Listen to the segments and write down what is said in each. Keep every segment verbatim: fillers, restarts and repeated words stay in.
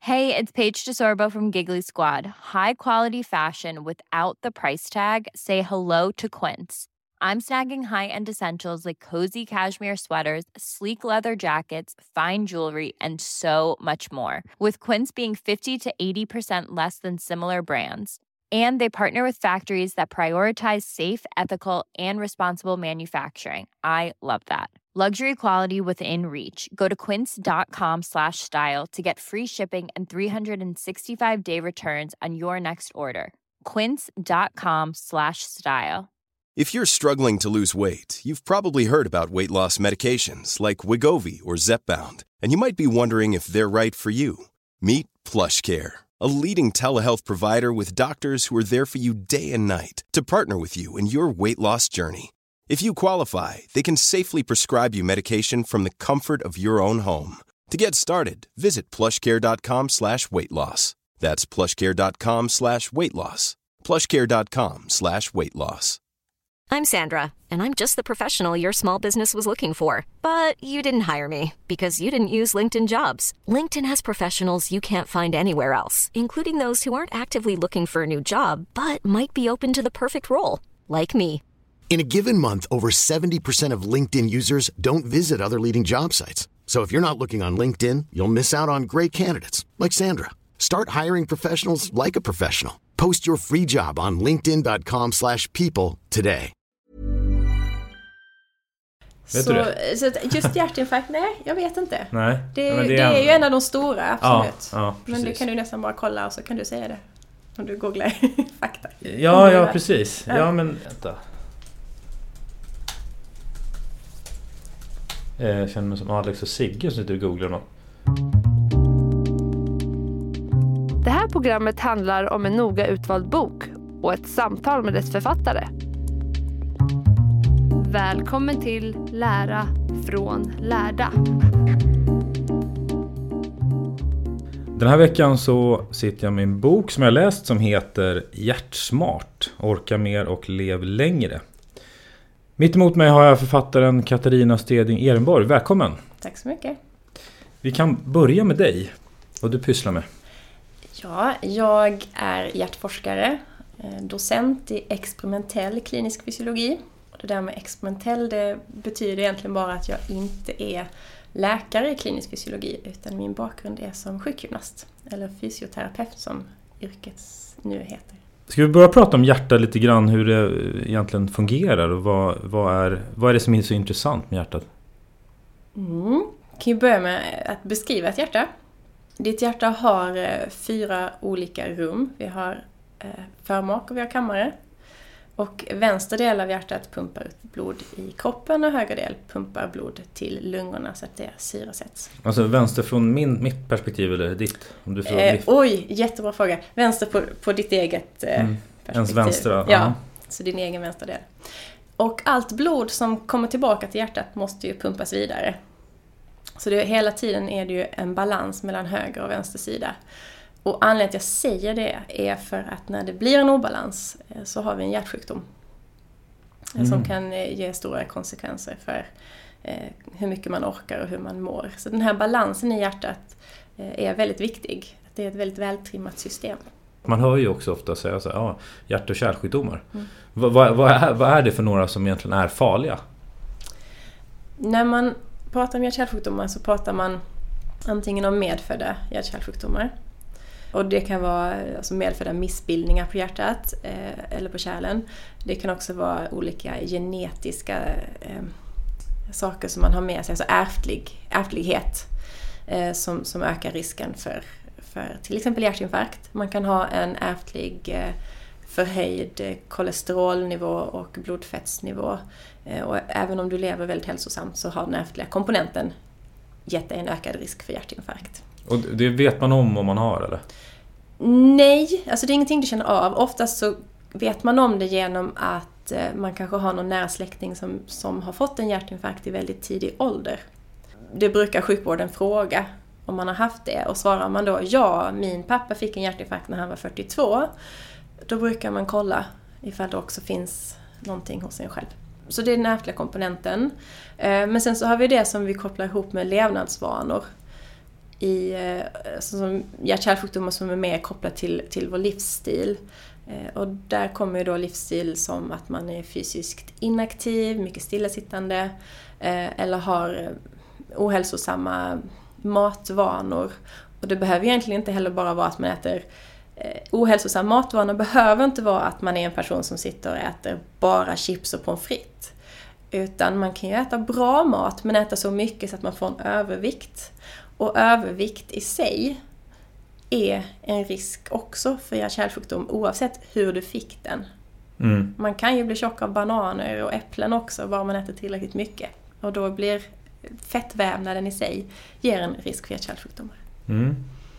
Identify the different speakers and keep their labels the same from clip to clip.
Speaker 1: Hey, it's Paige DeSorbo from Giggly Squad. High quality fashion without the price tag. Say hello to Quince. I'm snagging high-end essentials like cozy cashmere sweaters, sleek leather jackets, fine jewelry, and so much more. With Quince being fifty to eighty percent less than similar brands. And they partner with factories that prioritize safe, ethical, and responsible manufacturing. I love that. Luxury quality within reach. Go to quince.com slash style to get free shipping and three sixty-five day returns on your next order. Quince.com slash style.
Speaker 2: If you're struggling to lose weight, you've probably heard about weight loss medications like Wegovy or Zepbound, and you might be wondering if they're right for you. Meet PlushCare, a leading telehealth provider with doctors who are there for you day and night to partner with you in your weight loss journey. If you qualify, they can safely prescribe you medication from the comfort of your own home. To get started, visit plushcare.com slash weight loss. That's plushcare.com slash weight loss. plushcare.com slash weight loss.
Speaker 3: I'm Sandra, and I'm just the professional your small business was looking for. But you didn't hire me because you didn't use LinkedIn Jobs. LinkedIn has professionals you can't find anywhere else, including those who aren't actively looking for a new job, but might be open to the perfect role, like me.
Speaker 4: In a given month, over seventy percent of LinkedIn users don't visit other leading job sites. So if you're not looking on LinkedIn, you'll miss out on great candidates like Sandra. Start hiring professionals like a professional. Post your free job on linkedin.com slash people today.
Speaker 5: Så, så just hjärtinfarkt, nej, jag vet inte.
Speaker 6: Nej,
Speaker 5: det,
Speaker 6: men det,
Speaker 5: det
Speaker 6: är,
Speaker 5: är ju en av de stora, absolut.
Speaker 6: Ja, ja,
Speaker 5: men det kan du nästan bara kolla och så kan du säga det. Om du googlar fakta.
Speaker 6: Ja, ja, precis. Ja, men vänta. Jag känner mig som Alex och Sigge som sitter och googlar något.
Speaker 7: Det här programmet handlar om en noga utvald bok och ett samtal med dess författare. Välkommen till Lära från lärda.
Speaker 6: Den här veckan så sitter jag med en bok som jag läst som heter Hjärtsmart. Orka mer och lev längre. Mitt emot mig har jag författaren Katarina Steding Ehrenborg. Välkommen.
Speaker 5: Tack så mycket.
Speaker 6: Vi kan börja med dig. Vad du pysslar med.
Speaker 5: Ja, jag är hjärtforskare. Docent i experimentell klinisk fysiologi. Det där med experimentell, det betyder egentligen bara att jag inte är läkare i klinisk fysiologi, utan min bakgrund är som sjukgymnast eller fysioterapeut som yrket nu heter.
Speaker 6: Ska vi börja prata om hjärtat lite grann, hur det egentligen fungerar och vad, vad, är, vad är det som är så intressant med hjärtat?
Speaker 5: Mm. Kan ju börja med att beskriva ett hjärta. Ditt hjärta har fyra olika rum. Vi har förmak och vi har kammare. Och vänster del av hjärtat pumpar ut blod i kroppen och höger del pumpar blod till lungorna så att det syresätts.
Speaker 6: Alltså vänster från min, mitt perspektiv eller ditt? Om du får
Speaker 5: eh, oj, jättebra fråga. Vänster på, på ditt eget eh,
Speaker 6: mm.
Speaker 5: perspektiv.
Speaker 6: Ens vänstra.
Speaker 5: Ja, så din egen vänstra del. Och allt blod som kommer tillbaka till hjärtat måste ju pumpas vidare. Så det, hela tiden är det ju en balans mellan höger och vänster sida. Och anledningen till att jag säger det är för att när det blir en obalans så har vi en hjärtsjukdom. Mm. Som kan ge stora konsekvenser för eh, hur mycket man orkar och hur man mår. Så den här balansen i hjärtat eh, är väldigt viktig. Det är ett väldigt vältrimmat system.
Speaker 6: Man hör ju också ofta säga så här, ja, hjärt- och kärlsjukdomar. Mm. Vad, vad, vad, är, vad är det för några som egentligen är farliga?
Speaker 5: När man pratar om hjärt- och kärlsjukdomar så pratar man antingen om medfödda hjärt- och kärlsjukdomar. Och det kan vara alltså medfödda missbildningar på hjärtat eh, eller på kärlen. Det kan också vara olika genetiska eh, saker som man har med sig, alltså ärftlig, ärftlighet eh, som, som ökar risken för, för till exempel hjärtinfarkt. Man kan ha en ärftlig eh, förhöjd kolesterolnivå och blodfettsnivå. Eh, och även om du lever väldigt hälsosamt så har den ärftliga komponenten gett dig en ökad risk för hjärtinfarkt.
Speaker 6: Och det vet man om om man har, eller?
Speaker 5: Nej, alltså det är ingenting du känner av. Oftast så vet man om det genom att man kanske har någon nära släkting som, som har fått en hjärtinfarkt i väldigt tidig ålder. Det brukar sjukvården fråga om man har haft det. Och svarar man då, ja, min pappa fick en hjärtinfarkt när han var fyrtiotvå. Då brukar man kolla ifall det också finns någonting hos en själv. Så det är den ärftliga komponenten. Men sen så har vi det som vi kopplar ihop med levnadsvanor. i alltså, hjärt-kärlsjukdomar som är mer kopplade till, till vår livsstil. Och där kommer ju då livsstil som att man är fysiskt inaktiv, mycket stillasittande eller har ohälsosamma matvanor. Och det behöver egentligen inte heller bara vara att man äter ohälsosamma matvanor. Behöver inte vara att man är en person som sitter och äter bara chips och pommes frites. Utan man kan ju äta bra mat men äta så mycket så att man får en övervikt. Och övervikt i sig är en risk också för hjärt-kärlsjukdom oavsett hur du fick den. Mm. Man kan ju bli tjock av bananer och äpplen också bara man äter tillräckligt mycket. Och då blir fettvävnaden i sig ger en risk för hjärt-kärlsjukdomar. Mm.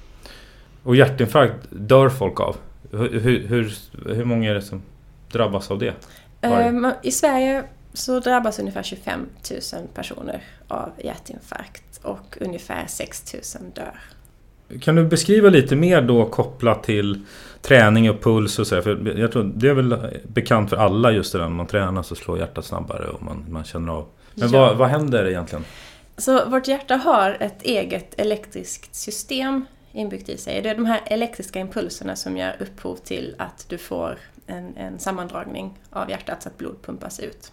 Speaker 6: Och hjärtinfarkt dör folk av? Hur, hur, hur många är det som drabbas av det?
Speaker 5: Um, I Sverige så drabbas ungefär tjugofem tusen personer av hjärtinfarkt och ungefär sex tusen dör.
Speaker 6: Kan du beskriva lite mer då kopplat till träning och puls och så här? För jag tror det är väl bekant för alla just det där, när man tränar så slår hjärtat snabbare och man, man känner av. Men ja. vad, vad händer egentligen?
Speaker 5: Så vårt hjärta har ett eget elektriskt system inbyggt i sig. Det är de här elektriska impulserna som gör upphov till att du får en, en sammandragning av hjärtat så att blod pumpas ut.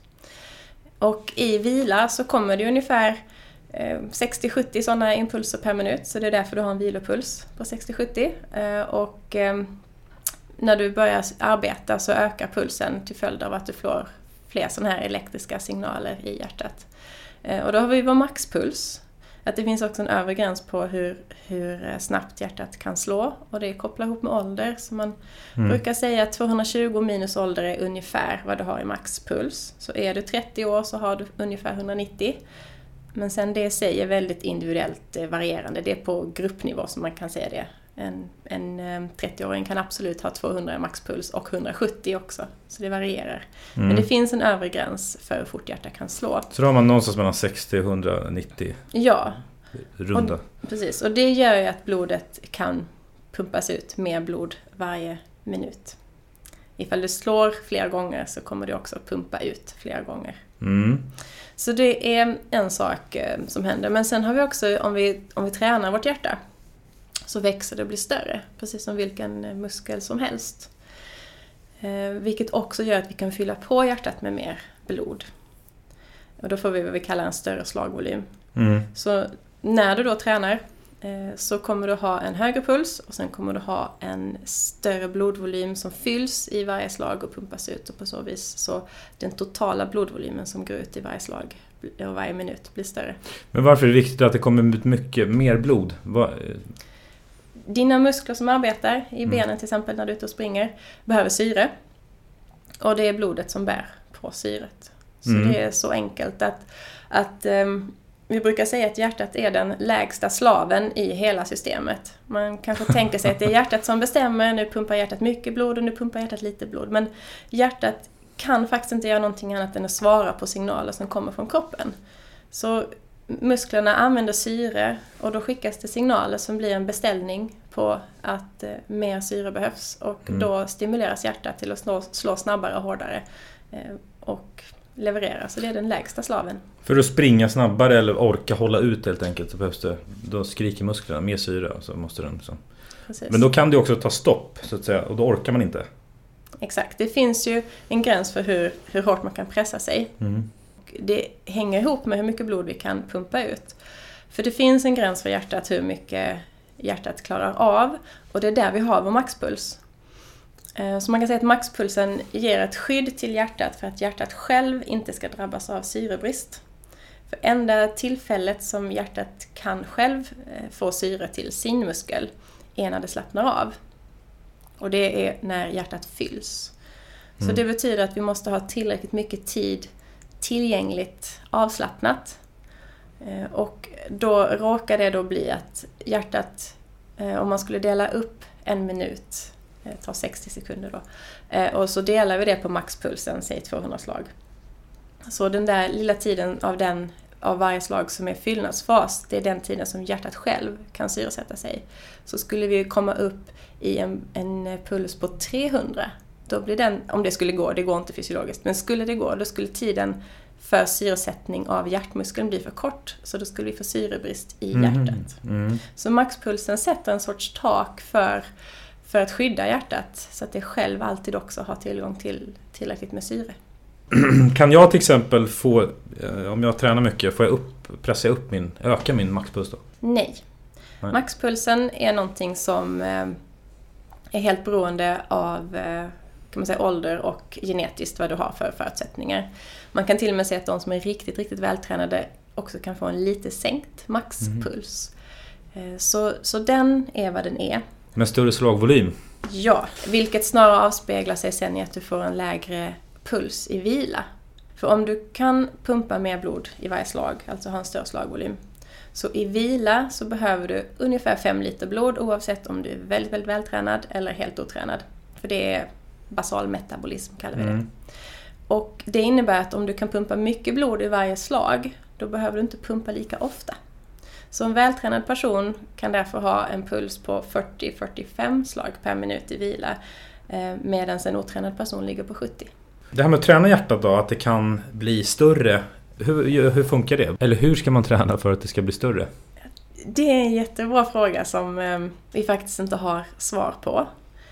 Speaker 5: Och i vila så kommer det ungefär sextio till sjuttio sådana impulser per minut. Så det är därför du har en vilopuls på sextio till sjuttio. Och när du börjar arbeta så ökar pulsen till följd av att du får fler sådana här elektriska signaler i hjärtat. Och då har vi vår maxpuls. Att det finns också en övre gräns på hur, hur snabbt hjärtat kan slå. Och det är kopplat ihop med ålder. Så man mm. brukar säga att tvåhundratjugo minus ålder är ungefär vad du har i maxpuls. Så är du trettio år så har du ungefär hundranittio. Men sen det säger väldigt individuellt varierande. Det är på gruppnivå som man kan säga det. En, en trettio-åring kan absolut ha tvåhundra maxpuls och hundrasjuttio också. Så det varierar. Mm. Men det finns en övre gräns för hur fort hjärtat kan slå.
Speaker 6: Så då har man någonstans mellan sextio och hundranittio?
Speaker 5: Ja.
Speaker 6: Runda.
Speaker 5: Och, precis. Och det gör ju att blodet kan pumpas ut mer blod varje minut. Ifall du slår flera gånger så kommer det också pumpa ut flera gånger. Mm. Så det är en sak som händer. Men sen har vi också, om vi, om vi tränar vårt hjärta så växer det och blir större. Precis som vilken muskel som helst. Eh, vilket också gör att vi kan fylla på hjärtat med mer blod. Och då får vi vad vi kallar en större slagvolym. Mm. Så när du då tränar eh, så kommer du ha en högre puls. Och sen kommer du ha en större blodvolym som fylls i varje slag och pumpas ut. Och på så vis så den totala blodvolymen som går ut i varje slag och varje minut blir större.
Speaker 6: Men varför är det viktigt att det kommer ut mycket mer blod? Vad...
Speaker 5: Dina muskler som arbetar i benen mm. till exempel när du är ute och springer behöver syre. Och det är blodet som bär på syret. Så mm. det är så enkelt att, att um, vi brukar säga att hjärtat är den lägsta slaven i hela systemet. Man kanske tänker sig att det är hjärtat som bestämmer. Nu pumpar hjärtat mycket blod och nu pumpar hjärtat lite blod. Men hjärtat kan faktiskt inte göra någonting annat än att svara på signaler som kommer från kroppen. Så musklerna använder syre och då skickas det signaler som blir en beställning på att eh, mer syre behövs. Och mm. då stimuleras hjärtat till att slå, slå snabbare och hårdare eh, och leverera. Så det är den lägsta slaven.
Speaker 6: För att springa snabbare eller orka hålla ut helt enkelt så behövs det, då skriker musklerna mer syre. Så måste den, så. Men då kan det också ta stopp så att säga, och då orkar man inte.
Speaker 5: Exakt, det finns ju en gräns för hur, hur hårt man kan pressa sig. Mm. Det hänger ihop med hur mycket blod vi kan pumpa ut. För det finns en gräns för hjärtat hur mycket hjärtat klarar av. Och det är där vi har vår maxpuls. Så man kan säga att maxpulsen ger ett skydd till hjärtat för att hjärtat själv inte ska drabbas av syrebrist. För enda tillfället som hjärtat kan själv få syre till sin muskel är när det slappnar av. Och det är när hjärtat fylls. Mm. Så det betyder att vi måste ha tillräckligt mycket tid tillgängligt avslappnat. Och då råkar det då bli att hjärtat, om man skulle dela upp en minut, tar sextio sekunder då, och så delar vi det på maxpulsen, säg tvåhundra slag. Så den där lilla tiden av, den, av varje slag som är fyllnadsfas, det är den tiden som hjärtat själv kan syresätta sig. Så skulle vi komma upp i en, en puls på trehundra, då blir den, om det skulle gå, det går inte fysiologiskt, men skulle det gå, då skulle tiden för syresättning av hjärtmuskeln blir för kort. Så då skulle vi få syrebrist i
Speaker 6: Mm.
Speaker 5: hjärtat.
Speaker 6: Mm.
Speaker 5: Så maxpulsen sätter en sorts tak för, för att skydda hjärtat. Så att det själv alltid också har tillgång till tillräckligt med syre.
Speaker 6: Kan jag till exempel få, om jag tränar mycket, får jag upp, pressa upp min, öka min maxpuls då?
Speaker 5: Nej.
Speaker 6: Nej.
Speaker 5: Maxpulsen är någonting som eh, är helt beroende av eh, kan man säga, ålder och genetiskt vad du har för förutsättningar. Man kan till och med säga att de som är riktigt, riktigt vältränade också kan få en lite sänkt maxpuls. Mm. Eh, så, så den är vad den är.
Speaker 6: Med större slagvolym?
Speaker 5: Ja, vilket snarare avspeglar sig sen i att du får en lägre puls i vila. För om du kan pumpa mer blod i varje slag, alltså ha en större slagvolym, så i vila så behöver du ungefär fem liter blod oavsett om du är väldigt, väldigt vältränad eller helt otränad. För det är basal metabolism kallar vi det. Mm. Och det innebär att om du kan pumpa mycket blod i varje slag, då behöver du inte pumpa lika ofta. Så en vältränad person kan därför ha en puls på fyrtio till fyrtiofem slag per minut i vila, medan en otränad person ligger på sjuttio.
Speaker 6: Det här med att träna hjärtat då, att det kan bli större, hur, hur funkar det? Eller hur ska man träna för att det ska bli större?
Speaker 5: Det är en jättebra fråga som eh, vi faktiskt inte har svar på.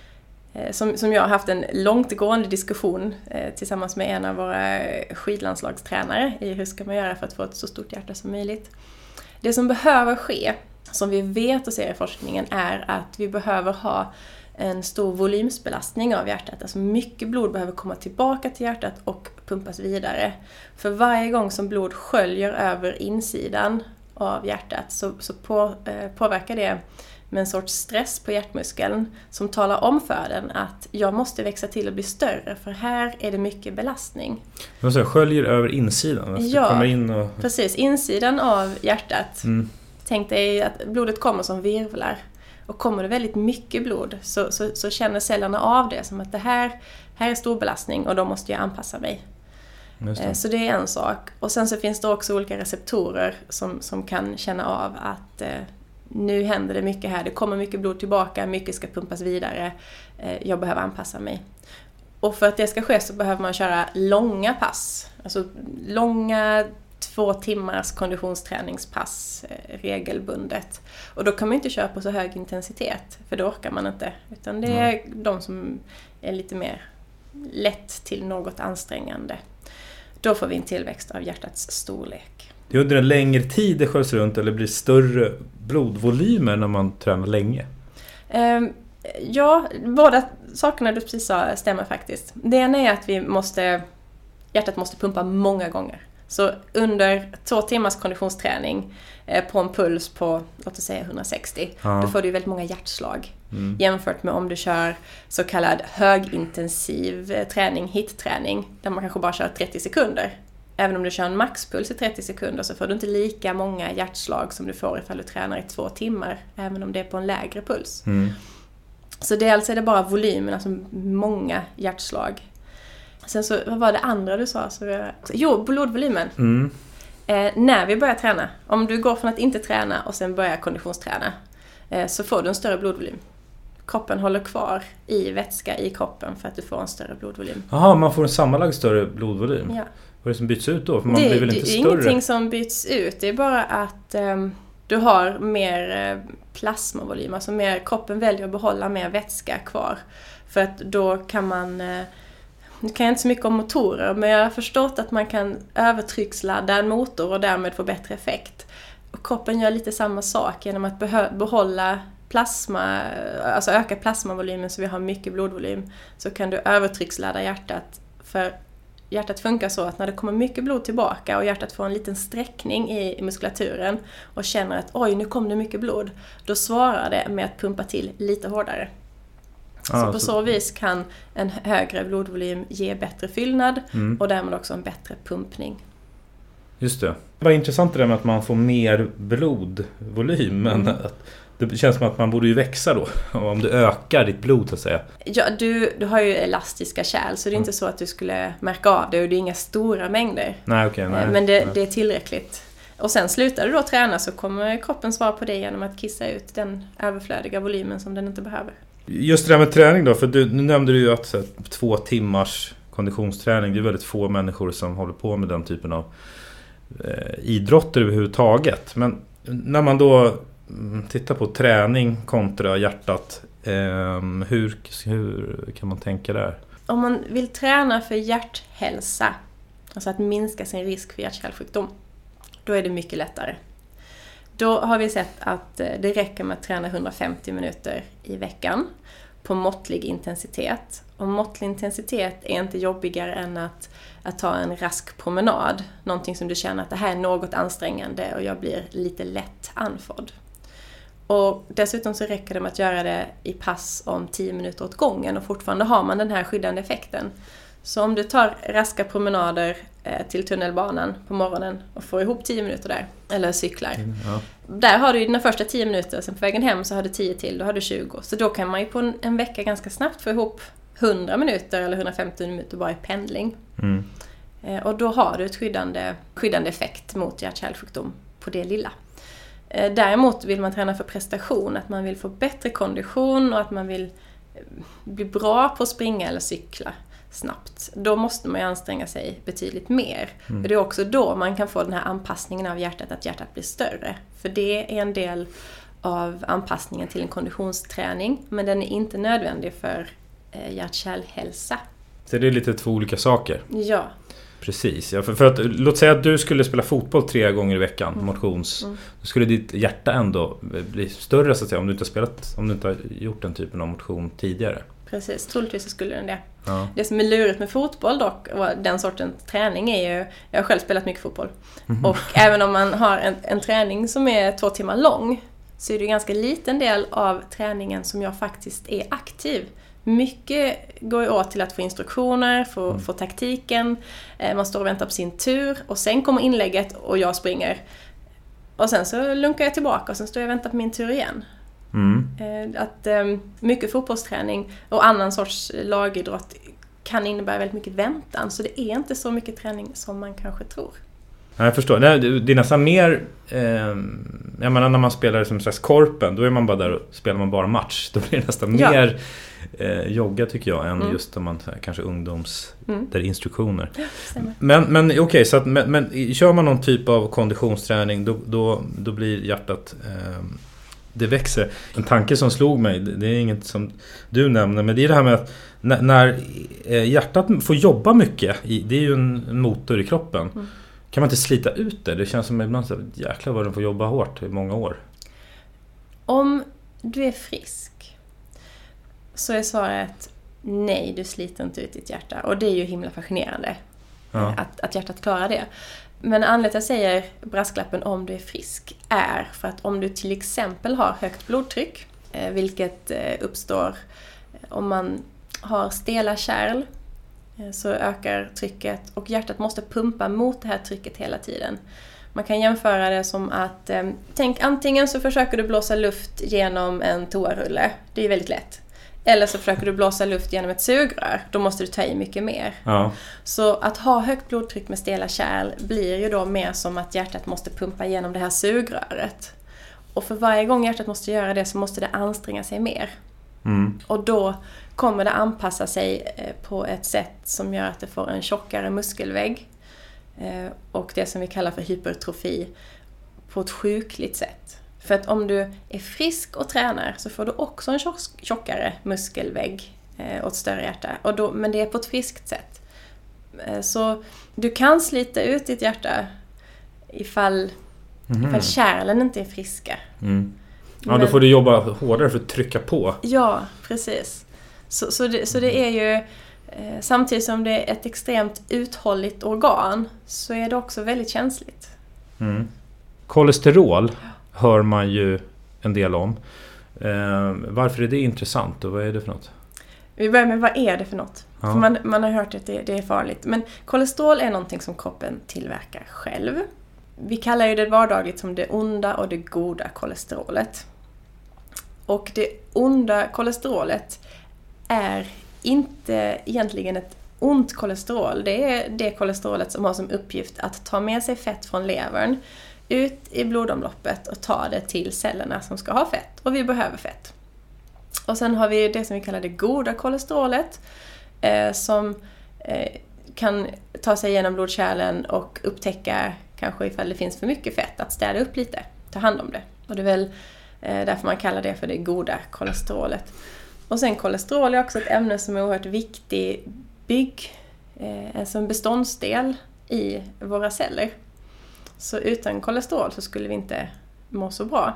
Speaker 5: Eh, som, som jag har haft en långtgående diskussion eh, tillsammans med en av våra skidlandslagstränare i hur ska man göra för att få ett så stort hjärta som möjligt. Det som behöver ske, som vi vet och ser i forskningen, är att vi behöver ha en stor volymsbelastning av hjärtat. Alltså mycket blod behöver komma tillbaka till hjärtat och pumpas vidare. För varje gång som blod sköljer över insidan av hjärtat så, så på, eh, påverkar det med en sorts stress på hjärtmuskeln som talar om för den att jag måste växa till och bli större för här är det mycket belastning.
Speaker 6: Man säger, sköljer över insidan? Alltså
Speaker 5: ja,
Speaker 6: kommer in och...
Speaker 5: precis. Insidan av hjärtat. Mm. Tänk dig att blodet kommer som virvlar. Och kommer det väldigt mycket blod så, så, så känner cellerna av det som att det här, här är stor belastning och då måste jag anpassa mig. Det. Så det är en sak. Och sen så finns det också olika receptorer som, som kan känna av att eh, nu händer det mycket här. Det kommer mycket blod tillbaka, mycket ska pumpas vidare. Eh, jag behöver anpassa mig. Och för att det ska ske så behöver man köra långa pass. Alltså långa två timmars konditionsträningspass eh, regelbundet. Och då kan man inte köra på så hög intensitet, för då orkar man inte. Utan det är mm. de som är lite mer lätt till något ansträngande. Då får vi en tillväxt av hjärtats storlek.
Speaker 6: Det är under en längre tid det sköts runt eller blir större blodvolymer när man tränar länge?
Speaker 5: Eh, ja, båda sakerna du precis sa stämmer faktiskt. Det ena är att vi måste, hjärtat måste pumpa många gånger. Så under två timmars konditionsträning eh, på en puls på, låt oss säga hundrasextio, ja. Då får du väldigt många hjärtslag. Mm. Jämfört med om du kör så kallad högintensiv eh, träning, hit-träning, där man kanske bara kör trettio sekunder. Även om du kör en maxpuls i trettio sekunder så får du inte lika många hjärtslag som du får ifall du tränar i två timmar, även om det är på en lägre puls. Mm. Så dels är det bara volymen, alltså många hjärtslag. Sen så, vad var det andra du sa? Så jag, jo, blodvolymen. Mm. Eh, när vi börjar träna, om du går från att inte träna och sen börjar konditionsträna, eh, så får du en större blodvolym. Kroppen håller kvar i vätska i kroppen för att du får en större blodvolym.
Speaker 6: Jaha, man får en sammanlagd större blodvolym?
Speaker 5: Ja.
Speaker 6: Vad är det som byts ut då? För man
Speaker 5: det,
Speaker 6: blir väl inte
Speaker 5: det är
Speaker 6: större?
Speaker 5: Ingenting som byts ut, det är bara att eh, du har mer eh, plasmavolym. Alltså mer, kroppen väljer att behålla mer vätska kvar. För att då kan man... Eh, Nu kan jag inte så mycket om motorer, men jag har förstått att man kan övertrycksladda en motor och därmed få bättre effekt. Och kroppen gör lite samma sak genom att behålla plasma, alltså öka plasmavolymen så vi har mycket blodvolym. Så kan du övertrycksladda hjärtat, för hjärtat funkar så att när det kommer mycket blod tillbaka och hjärtat får en liten sträckning i muskulaturen och känner att oj, nu kom det mycket blod, då svarar det med att pumpa till lite hårdare. Ah, så på så, så vis kan en högre blodvolym ge bättre fyllnad mm. och därmed också en bättre pumpning.
Speaker 6: Just det. Det var intressant det där med att man får mer blodvolym, men mm. att det känns som att man borde ju växa då om du ökar ditt blod så att säga.
Speaker 5: Ja, du, du har ju elastiska kärl så det är mm. inte så att du skulle märka av det och det är inga stora mängder.
Speaker 6: Nej, okay, nej,
Speaker 5: men det,
Speaker 6: nej.
Speaker 5: det är tillräckligt. Och sen slutar du då träna så kommer kroppen svara på det genom att kissa ut den överflödiga volymen som den inte behöver.
Speaker 6: Just det där med träning då, för du, nu nämnde du ju att så, två timmars konditionsträning. Det är väldigt få människor som håller på med den typen av eh, idrotter överhuvudtaget. Men när man då tittar på träning kontra hjärtat, eh, hur, hur kan man tänka där?
Speaker 5: Om man vill träna för hjärthälsa, alltså att minska sin risk för hjärt-kärlsjukdom, då är det mycket lättare. Då har vi sett att det räcker med att träna hundrafemtio minuter i veckan på måttlig intensitet. Och måttlig intensitet är inte jobbigare än att, att ta en rask promenad. Någonting som du känner att det här är något ansträngande och jag blir lite lätt andfådd. Och dessutom så räcker det med att göra det i pass om tio minuter åt gången och fortfarande har man den här skyddande effekten. Så om du tar raska promenader eh, till tunnelbanan på morgonen och får ihop tio minuter där, eller cyklar. Mm, ja. Där har du dina första tio minuter, sen på vägen hem så har du tio till, då har du tjugo. Så då kan man ju på en, en vecka ganska snabbt få ihop hundra minuter eller hundrafemtio minuter bara i pendling. Mm. Eh, och då har du ett skyddande, skyddande effekt mot hjärt-kärlsjukdom på det lilla. Eh, däremot vill man träna för prestation, att man vill få bättre kondition och att man vill eh, bli bra på att springa eller cykla snabbt. Då måste man ju anstränga sig betydligt mer. Mm. För det är också då man kan få den här anpassningen av hjärtat, att hjärtat blir större. För det är en del av anpassningen till en konditionsträning, men den är inte nödvändig för eh, hjärt-kärlhälsa.
Speaker 6: Så det är lite två olika saker?
Speaker 5: Ja.
Speaker 6: Precis. Ja, för, för att, låt säga att du skulle spela fotboll tre gånger i veckan, mm. motions. Mm. Då skulle ditt hjärta ändå bli större så att säga, om du inte har spelat, om du inte har gjort den typen av motion tidigare.
Speaker 5: Precis, troligtvis så skulle den det.
Speaker 6: Ja.
Speaker 5: Det som är lurigt med fotboll dock, och den sortens träning är ju, jag har själv spelat mycket fotboll. Mm. Och även om man har en, en träning som är två timmar lång, så är det en ganska liten del av träningen som jag faktiskt är aktiv. Mycket går ju åt till att få instruktioner, få, mm. få taktiken, man står och väntar på sin tur och sen kommer inlägget och jag springer. Och sen så lunkar jag tillbaka och sen står jag och väntar på min tur igen. Mm. Att mycket fotbollsträning och annan sorts lagidrott kan innebära väldigt mycket väntan, så det är inte så mycket träning som man kanske tror.
Speaker 6: Jag förstår. Det är nästan mer eh, jag menar när man spelar som slags korpen, då är man bara där och spelar man bara match. Då blir det nästan ja. mer eh, jogga tycker jag än mm. just om man kanske ungdoms mm. där instruktioner. Ja, men men okej okay, så att men, men kör man någon typ av konditionsträning då då då blir hjärtat eh, det växer. En tanke som slog mig, det är inget som du nämner, men det är det här med att när, när hjärtat får jobba mycket, det är ju en motor i kroppen. Mm. Kan man inte slita ut det? Det känns som ibland så jäklar vad den får jobba hårt i många år.
Speaker 5: Om du är frisk så är svaret nej, du sliter inte ut ditt hjärta. Och det är ju himla fascinerande ja. att, att hjärtat klarar det. Men anledningen jag säger brasklappen om du är frisk är för att om du till exempel har högt blodtryck, vilket uppstår om man har stela kärl, så ökar trycket och hjärtat måste pumpa mot det här trycket hela tiden. Man kan jämföra det som att, eh, tänk antingen så försöker du blåsa luft genom en toarulle, det är väldigt lätt. Eller så försöker du blåsa luft genom ett sugrör, då måste du ta i mycket mer.
Speaker 6: Ja.
Speaker 5: Så att ha högt blodtryck med stela kärl blir ju då mer som att hjärtat måste pumpa genom det här sugröret. Och för varje gång hjärtat måste göra det så måste det anstränga sig mer.
Speaker 6: Mm.
Speaker 5: Och då kommer det anpassa sig på ett sätt som gör att det får en tjockare muskelvägg och det som vi kallar för hypertrofi på ett sjukligt sätt. För att om du är frisk och tränar så får du också en tjockare muskelvägg och ett större hjärta. Och då, men det är på ett friskt sätt. Så du kan slita ut ditt hjärta ifall, mm. ifall kärlen inte är friska.
Speaker 6: Mm. Ja, men, då får du jobba hårdare för att trycka på.
Speaker 5: Ja, precis. Så, så, det, så det är ju, eh, samtidigt som det är ett extremt uthålligt organ, så är det också väldigt känsligt.
Speaker 6: Mm. Kolesterol hör man ju en del om. Eh, varför är det intressant och vad är det för något?
Speaker 5: Vi börjar med vad är det för något? Ja. För man, man har hört att det, det är farligt. Men kolesterol är någonting som kroppen tillverkar själv. Vi kallar ju det vardagligt som det onda och det goda kolesterolet. Och det onda kolesterolet är inte egentligen ett ont kolesterol. Det är det kolesterolet som har som uppgift att ta med sig fett från levern ut i blodomloppet och ta det till cellerna som ska ha fett. Och vi behöver fett. Och sen har vi det som vi kallar det goda kolesterolet eh, som eh, kan ta sig igenom blodkärlen och upptäcka kanske ifall det finns för mycket fett, att städa upp lite, ta hand om det. Och det är väl eh, därför man kallar det för det goda kolesterolet. Och sen kolesterol är också ett ämne som är oerhört viktig bygg, eh, alltså en beståndsdel i våra celler. Så utan kolesterol så skulle vi inte må så bra.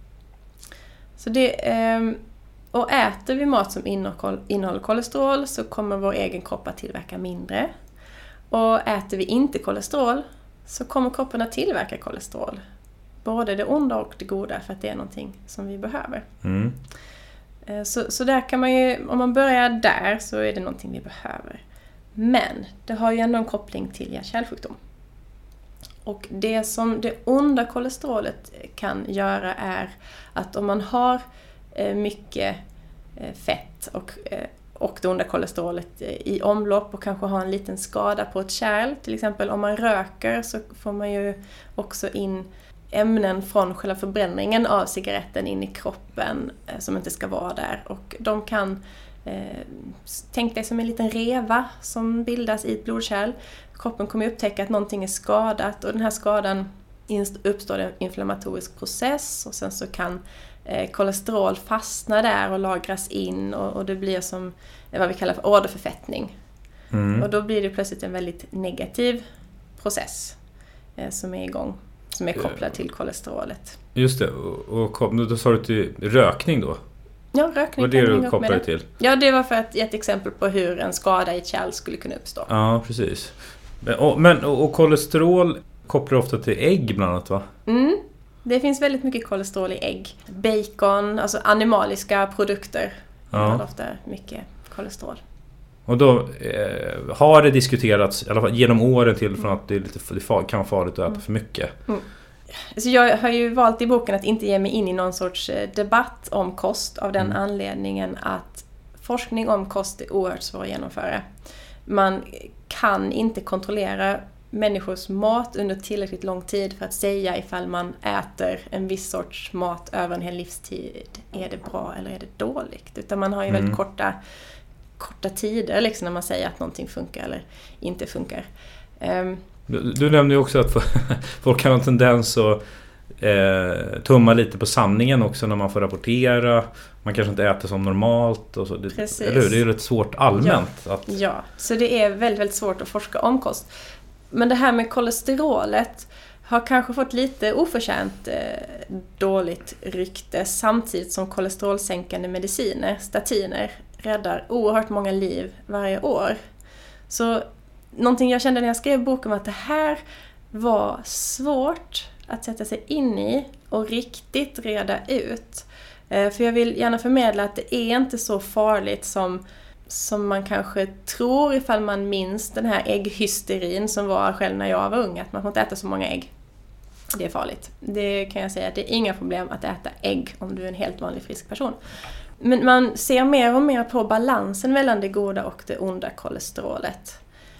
Speaker 5: Så det, eh, och äter vi mat som innehåller kolesterol så kommer vår egen kropp att tillverka mindre. Och äter vi inte kolesterol så kommer kroppen att tillverka kolesterol. Både det onda och det goda, för att det är någonting som vi behöver.
Speaker 6: Mm.
Speaker 5: Så, så där kan man ju, om man börjar där så är det någonting vi behöver. Men det har ju ändå en koppling till hjärt-kärlsjukdom. Och det som det onda kolesterolet kan göra är att om man har mycket fett och, och det onda kolesterolet i omlopp och kanske har en liten skada på ett kärl, till exempel om man röker så får man ju också in ämnen från själva förbränningen av cigaretten in i kroppen eh, som inte ska vara där. Och de kan, eh, tänk dig som en liten reva som bildas i ett blodkärl. Kroppen kommer upptäcka att någonting är skadat och den här skadan uppstår en inflammatorisk process och sen så kan eh, kolesterol fastna där och lagras in och, och det blir som eh, vad vi kallar för åderförfettning. Mm. Och då blir det plötsligt en väldigt negativ process eh, som är igång. Som är kopplad till kolesterolet. Just det,
Speaker 6: och, och då sa du till rökning då?
Speaker 5: Ja, rökning.
Speaker 6: Vad är det du kopplade till?
Speaker 5: Ja, det var för att ge ett exempel på hur en skada i ett kärl skulle kunna uppstå.
Speaker 6: Ja, precis. Men, och, men, och, och kolesterol kopplar ofta till ägg bland annat, va?
Speaker 5: Mm, det finns väldigt mycket kolesterol i ägg. Bacon, alltså animaliska produkter. Ja. Det har ofta mycket kolesterol.
Speaker 6: Och då eh, har det diskuterats i alla fall genom åren till från att det, är lite, det kan vara farligt att äta mm. för mycket.
Speaker 5: Mm. Så jag har ju valt i boken att inte ge mig in i någon sorts debatt om kost av den mm. anledningen att forskning om kost är oerhört svår att genomföra. Man kan inte kontrollera människors mat under tillräckligt lång tid för att säga ifall man äter en viss sorts mat över en hel livstid. Är det bra eller är det dåligt? Utan man har ju mm. väldigt korta korta tider liksom, när man säger att någonting funkar eller inte funkar. Um,
Speaker 6: du, du nämnde ju också att folk har en tendens att eh, tumma lite på sanningen också när man får rapportera. Man kanske inte äter som normalt. Och så. Det,
Speaker 5: Precis.
Speaker 6: Eller hur? Det är ju rätt svårt allmänt.
Speaker 5: Ja.
Speaker 6: Att...
Speaker 5: ja, så det är väldigt, väldigt svårt att forska om kost. Men det här med kolesterolet har kanske fått lite oförtjänt eh, dåligt rykte samtidigt som kolesterolsänkande mediciner, statiner, räddar oerhört många liv varje år. Så någonting jag kände när jag skrev boken var att det här var svårt att sätta sig in i och riktigt reda ut. Eh, för jag vill gärna förmedla att det är inte så farligt som, som man kanske tror ifall man minns den här ägghysterin som var själv när jag var ung, att man får inte äta så många ägg. Det är farligt. Det kan jag säga att det är inga problem att äta ägg om du är en helt vanlig frisk person. Men man ser mer och mer på balansen mellan det goda och det onda kolesterolet.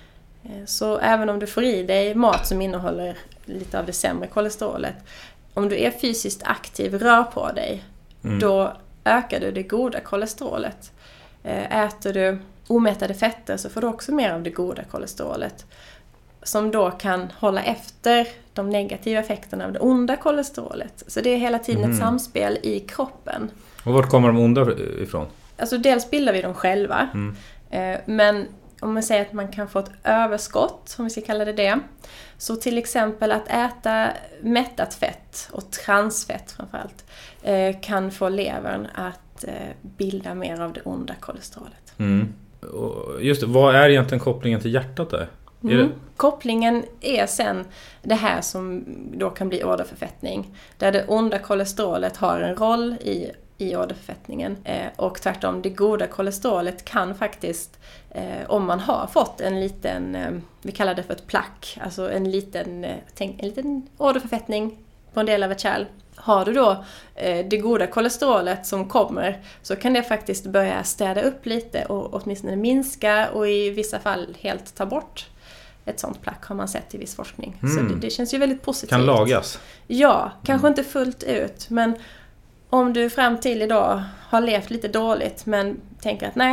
Speaker 5: Så även om du får i dig mat som innehåller lite av det sämre kolesterolet, om du är fysiskt aktiv, rör på dig, mm. då ökar du det goda kolesterolet. Äter du omättade fetter så får du också mer av det goda kolesterolet, som då kan hålla efter de negativa effekterna av det onda kolesterolet. Så det är hela tiden mm. ett samspel i kroppen.
Speaker 6: Och vart kommer de onda ifrån?
Speaker 5: Alltså dels bildar vi dem själva. Mm. Eh, men om man säger att man kan få ett överskott, om vi ska kalla det det. Så till exempel att äta mättat fett och transfett framförallt eh, kan få levern att eh, bilda mer av det onda kolesterolet.
Speaker 6: Mm. Och just det, vad är egentligen kopplingen till hjärtat där?
Speaker 5: Mm. Är Kopplingen är sen det här som då kan bli åderförfettning. Där det onda kolesterolet har en roll i, i åderförfettningen. Eh, och tvärtom, det goda kolesterolet kan faktiskt, eh, om man har fått en liten, eh, vi kallar det för ett plack, alltså en liten, eh, tänk, en liten åderförfettning på en del av ett kärl. Har du då eh, det goda kolesterolet som kommer, så kan det faktiskt börja städa upp lite och åtminstone minska och i vissa fall helt ta bort. Ett sånt plack har man sett i viss forskning. Mm. Så det, det känns ju väldigt positivt.
Speaker 6: Kan lagas?
Speaker 5: Ja, kanske mm. inte fullt ut. Men om du fram till idag har levt lite dåligt men tänker att nej,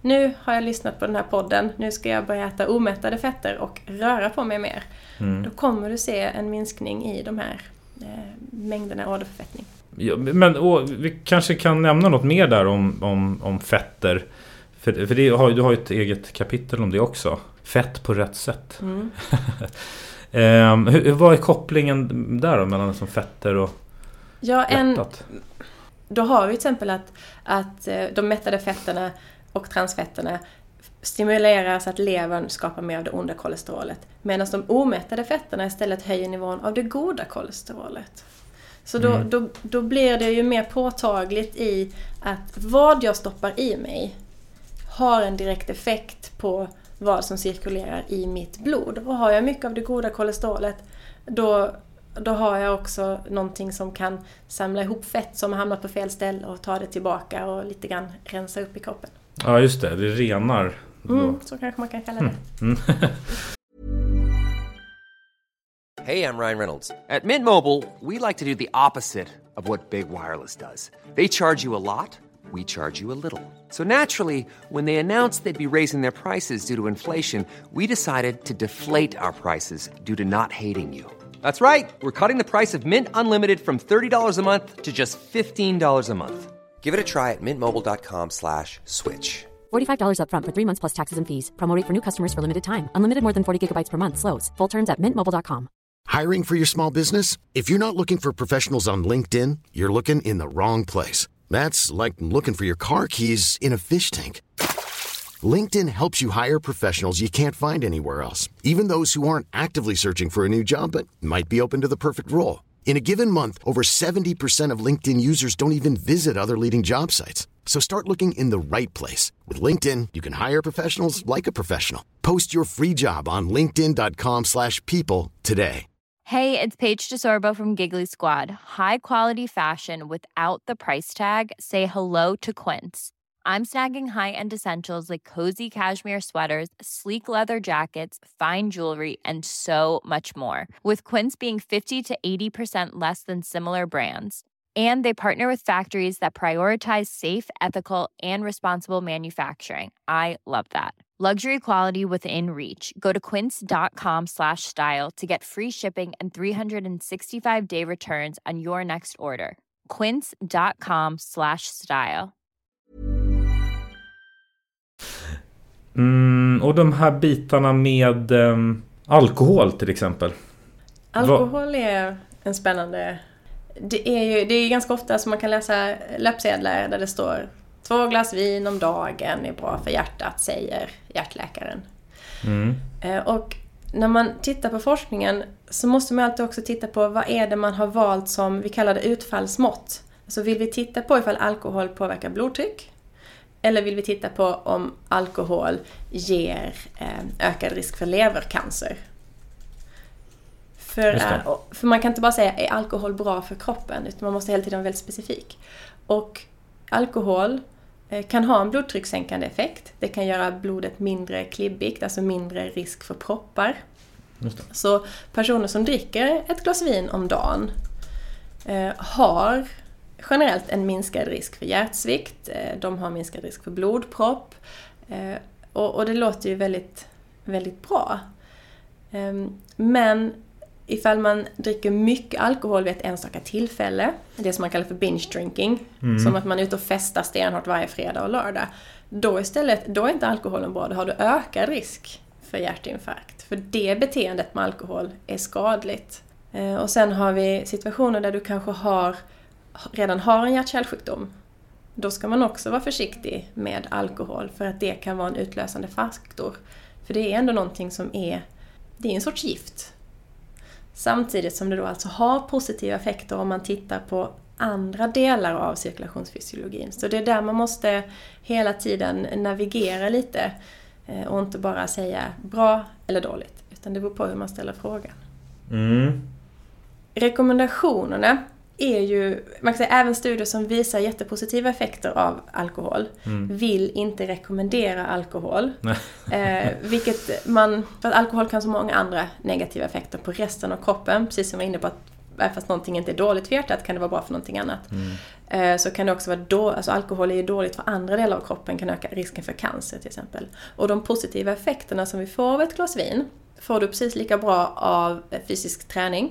Speaker 5: nu har jag lyssnat på den här podden, nu ska jag börja äta omättade fetter och röra på mig mer. Mm. Då kommer du se en minskning i de här eh, mängderna åderförfettning.
Speaker 6: Ja, men och, vi kanske kan nämna något mer där om, om, om fetter. För, för det har, du har ju ett eget kapitel om det också. Fett på rätt sätt. Mm. um, hur, vad är kopplingen där då, mellan som fetter och
Speaker 5: ja, en, då har vi till exempel att, att de mättade fetterna och transfetterna stimulerar så att levern skapar mer av det onda kolesterolet. Medan de omättade fetterna istället höjer nivån av det goda kolesterolet. Så då, mm. då, då blir det ju mer påtagligt i att vad jag stoppar i mig har en direkt effekt på vad som cirkulerar i mitt blod. Och har jag mycket av det goda kolesterolet, då, då har jag också någonting som kan samla ihop fett som har hamnat på fel ställe och ta det tillbaka och lite grann rensa upp i kroppen.
Speaker 6: Ja, just det. Det renar.
Speaker 5: Mm, så kanske man kan kalla det. Mm.
Speaker 8: Hey, I'm Ryan Reynolds. At Mint Mobile, we like to do the opposite of what Big Wireless does. They charge you a lot, we charge you a little. So naturally, when they announced they'd be raising their prices due to inflation, we decided to deflate our prices due to not hating you. That's right. We're cutting the price of Mint Unlimited from thirty dollars a month to just fifteen dollars a month. Give it a try at mintmobile.com slash switch.
Speaker 9: forty-five dollars up front for three months plus taxes and fees. Promo rate for new customers for limited time. Unlimited more than forty gigabytes per month. Slows full terms at mint mobile dot com.
Speaker 4: Hiring for your small business? If you're not looking for professionals on LinkedIn, you're looking in the wrong place. That's like looking for your car keys in a fish tank. LinkedIn helps you hire professionals you can't find anywhere else, even those who aren't actively searching for a new job but might be open to the perfect role. In a given month, over seventy percent of LinkedIn users don't even visit other leading job sites. So start looking in the right place. With LinkedIn, you can hire professionals like a professional. Post your free job on linkedin dot com slash people today.
Speaker 1: Hey, it's Paige DeSorbo from Giggly Squad. High quality fashion without the price tag. Say hello to Quince. I'm snagging high-end essentials like cozy cashmere sweaters, sleek leather jackets, fine jewelry, and so much more. With Quince being fifty to eighty percent less than similar brands. And they partner with factories that prioritize safe, ethical, and responsible manufacturing. I love that. Luxury quality within reach. Go to quince.com slash style to get free shipping and three sixty-five day returns on your next order. Quince.com slash style.
Speaker 6: Mm, och de här bitarna med um, alkohol till exempel.
Speaker 5: Alkohol är en spännande... Det är ju det är ganska ofta som man kan läsa löpsedlar där det står två glas vin om dagen är bra för hjärtat, säger hjärtläkaren. Mm. Och när man tittar på forskningen så måste man alltid också titta på vad är det man har valt som vi kallar det utfallsmått. Så vill vi titta på ifall alkohol påverkar blodtryck eller vill vi titta på om alkohol ger ökad risk för levercancer. För, för man kan inte bara säga är alkohol bra för kroppen utan man måste hela tiden vara väldigt specifik. Och alkohol kan ha en blodtryckssänkande effekt. Det kan göra blodet mindre klibbigt, alltså mindre risk för proppar. Just det. Så personer som dricker ett glas vin om dagen eh, har generellt en minskad risk för hjärtsvikt. Eh, de har minskad risk för blodpropp. Eh, och, och det låter ju väldigt, väldigt bra. Eh, men ifall man dricker mycket alkohol vid ett enstaka tillfälle, det som man kallar för binge drinking, mm. som att man är ute och festar stenhårt varje fredag och lördag, då istället, då är inte alkoholen bra, då har du ökad risk för hjärtinfarkt. För det beteendet med alkohol är skadligt. Eh, och sen har vi situationer där du kanske har, redan har en hjärt-kärlsjukdom. Då ska man också vara försiktig med alkohol för att det kan vara en utlösande faktor. För det är ändå någonting som är, det är en sorts gift. Samtidigt som det då alltså har positiva effekter om man tittar på andra delar av cirkulationsfysiologin. Så det är där man måste hela tiden navigera lite och inte bara säga bra eller dåligt. Utan det beror på hur man ställer frågan. Mm. Rekommendationerna är ju, man kan säga även studier som visar jättepositiva effekter av alkohol mm. vill inte rekommendera alkohol. eh, vilket man, för att alkohol kan ha så många andra negativa effekter på resten av kroppen. Precis som jag var inne på att även fast någonting inte är dåligt för hjärtat kan det vara bra för någonting annat. Mm. Så kan det också vara då, alltså alkohol är ju dåligt för andra delar av kroppen, kan öka risken för cancer till exempel. Och de positiva effekterna som vi får av ett glas vin får du precis lika bra av fysisk träning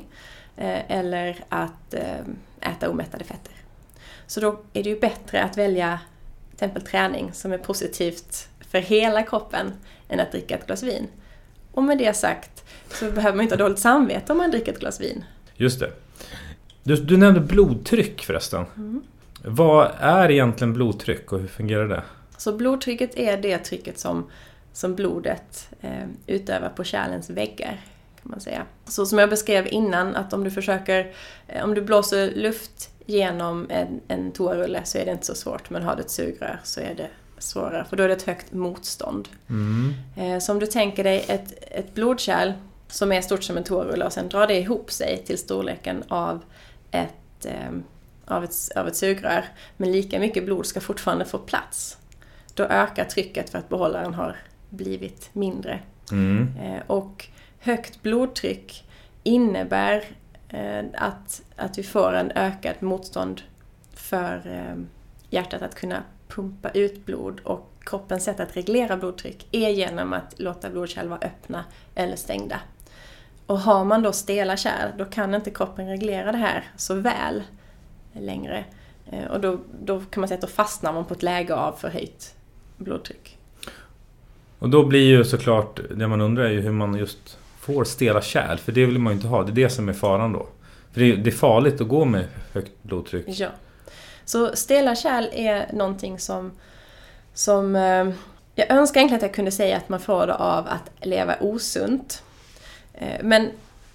Speaker 5: eller att äta omättade fetter. Så då är det ju bättre att välja till exempel träning som är positivt för hela kroppen än att dricka ett glas vin. Och med det sagt så behöver man inte ha dåligt samvete om man dricker ett glas vin.
Speaker 6: Just det. Du, du nämnde blodtryck förresten. Mm. Vad är egentligen blodtryck och hur fungerar det?
Speaker 5: Så blodtrycket är det trycket som, som blodet eh, utövar på kärlens väggar, kan man säga. Så som jag beskrev innan, att om du försöker, eh, om du blåser luft genom en, en toarulle så är det inte så svårt, men har du ett sugrör så är det svårare, för då är det ett högt motstånd. Mm. Eh, så om du tänker dig ett, ett blodkärl som är stort som en toarulle och sen drar det ihop sig till storleken av ett, eh, av ett, av ett sugrör, men lika mycket blod ska fortfarande få plats. Då ökar trycket för att behållaren har blivit mindre. Mm. Eh, och högt blodtryck innebär eh, att, att vi får en ökad motstånd för eh, hjärtat att kunna pumpa ut blod, och kroppens sätt att reglera blodtryck är genom att låta blodkärl vara öppna eller stängda. Och har man då stela kärl, då kan inte kroppen reglera det här så väl längre. Och då, då kan man säga att då fastnar man på ett läge av förhöjt blodtryck.
Speaker 6: Och då blir ju såklart, det man undrar är ju hur man just får stela kärl, för det vill man ju inte ha, det är det som är faran då. För det är, det är farligt att gå med högt blodtryck.
Speaker 5: Ja. Så stela kärl är någonting som, som eh, jag önskar egentligen att jag kunde säga att man får det av att leva osunt. Eh, men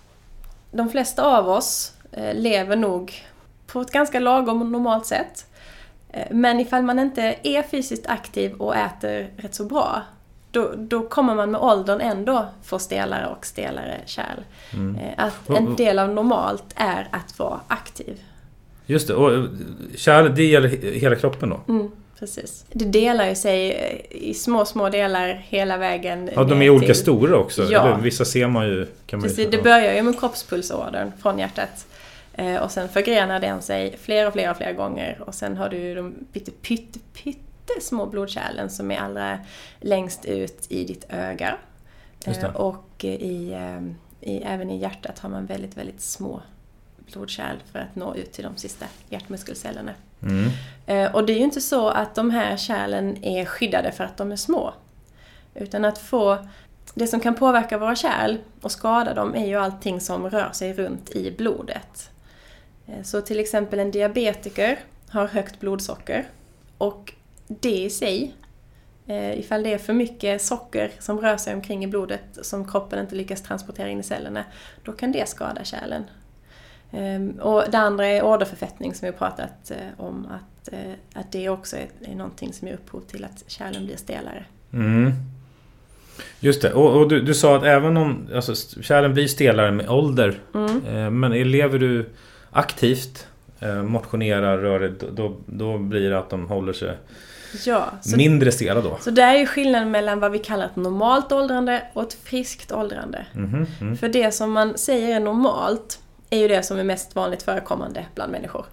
Speaker 5: de flesta av oss eh, lever nog på ett ganska lagom och normalt sätt. Eh, men ifall man inte är fysiskt aktiv och äter rätt så bra, då, då kommer man med åldern ändå få stelare och stelare kärl. Mm. Eh, att en del av normalt är att vara aktiv.
Speaker 6: Just det, och kärl, det gäller hela kroppen då?
Speaker 5: Mm, precis. Det delar ju sig i små, små delar hela vägen.
Speaker 6: Ja, de är olika till... stora också. Ja. Vissa ser man ju... Kan man
Speaker 5: precis, ju... det börjar ju med kroppspulsådern från hjärtat. Eh, och sen förgrenar den sig fler och fler och fler gånger. Och sen har du ju de pytte, pytte, pytte små blodkärlen som är allra längst ut i ditt öga. Eh, och i, eh, i, även i hjärtat har man väldigt, väldigt små blodkärl för att nå ut till de sista hjärtmuskelcellerna. Mm. Eh, och det är ju inte så att de här kärlen är skyddade för att de är små. Utan att få... Det som kan påverka våra kärl och skada dem är ju allting som rör sig runt i blodet. Eh, så till exempel en diabetiker har högt blodsocker. Och det i sig, eh, ifall det är för mycket socker som rör sig omkring i blodet som kroppen inte lyckas transportera in i cellerna, då kan det skada kärlen. Um, och det andra är åderförfettning som vi har pratat uh, om, att, uh, att det också är, är någonting som är upphov till att kärlen blir stelare.
Speaker 6: Mm. Just det, och, och du, du sa att även om alltså, kärlen blir stelare med ålder, mm. uh, men lever du aktivt, uh, motionerar, rör dig, då, då, då blir det att de håller sig ja, så, mindre stela då.
Speaker 5: Så det är ju skillnaden mellan vad vi kallar ett normalt åldrande och ett friskt åldrande. Mm-hmm, mm. För det som man säger är normalt är ju det som är mest vanligt förekommande bland människor.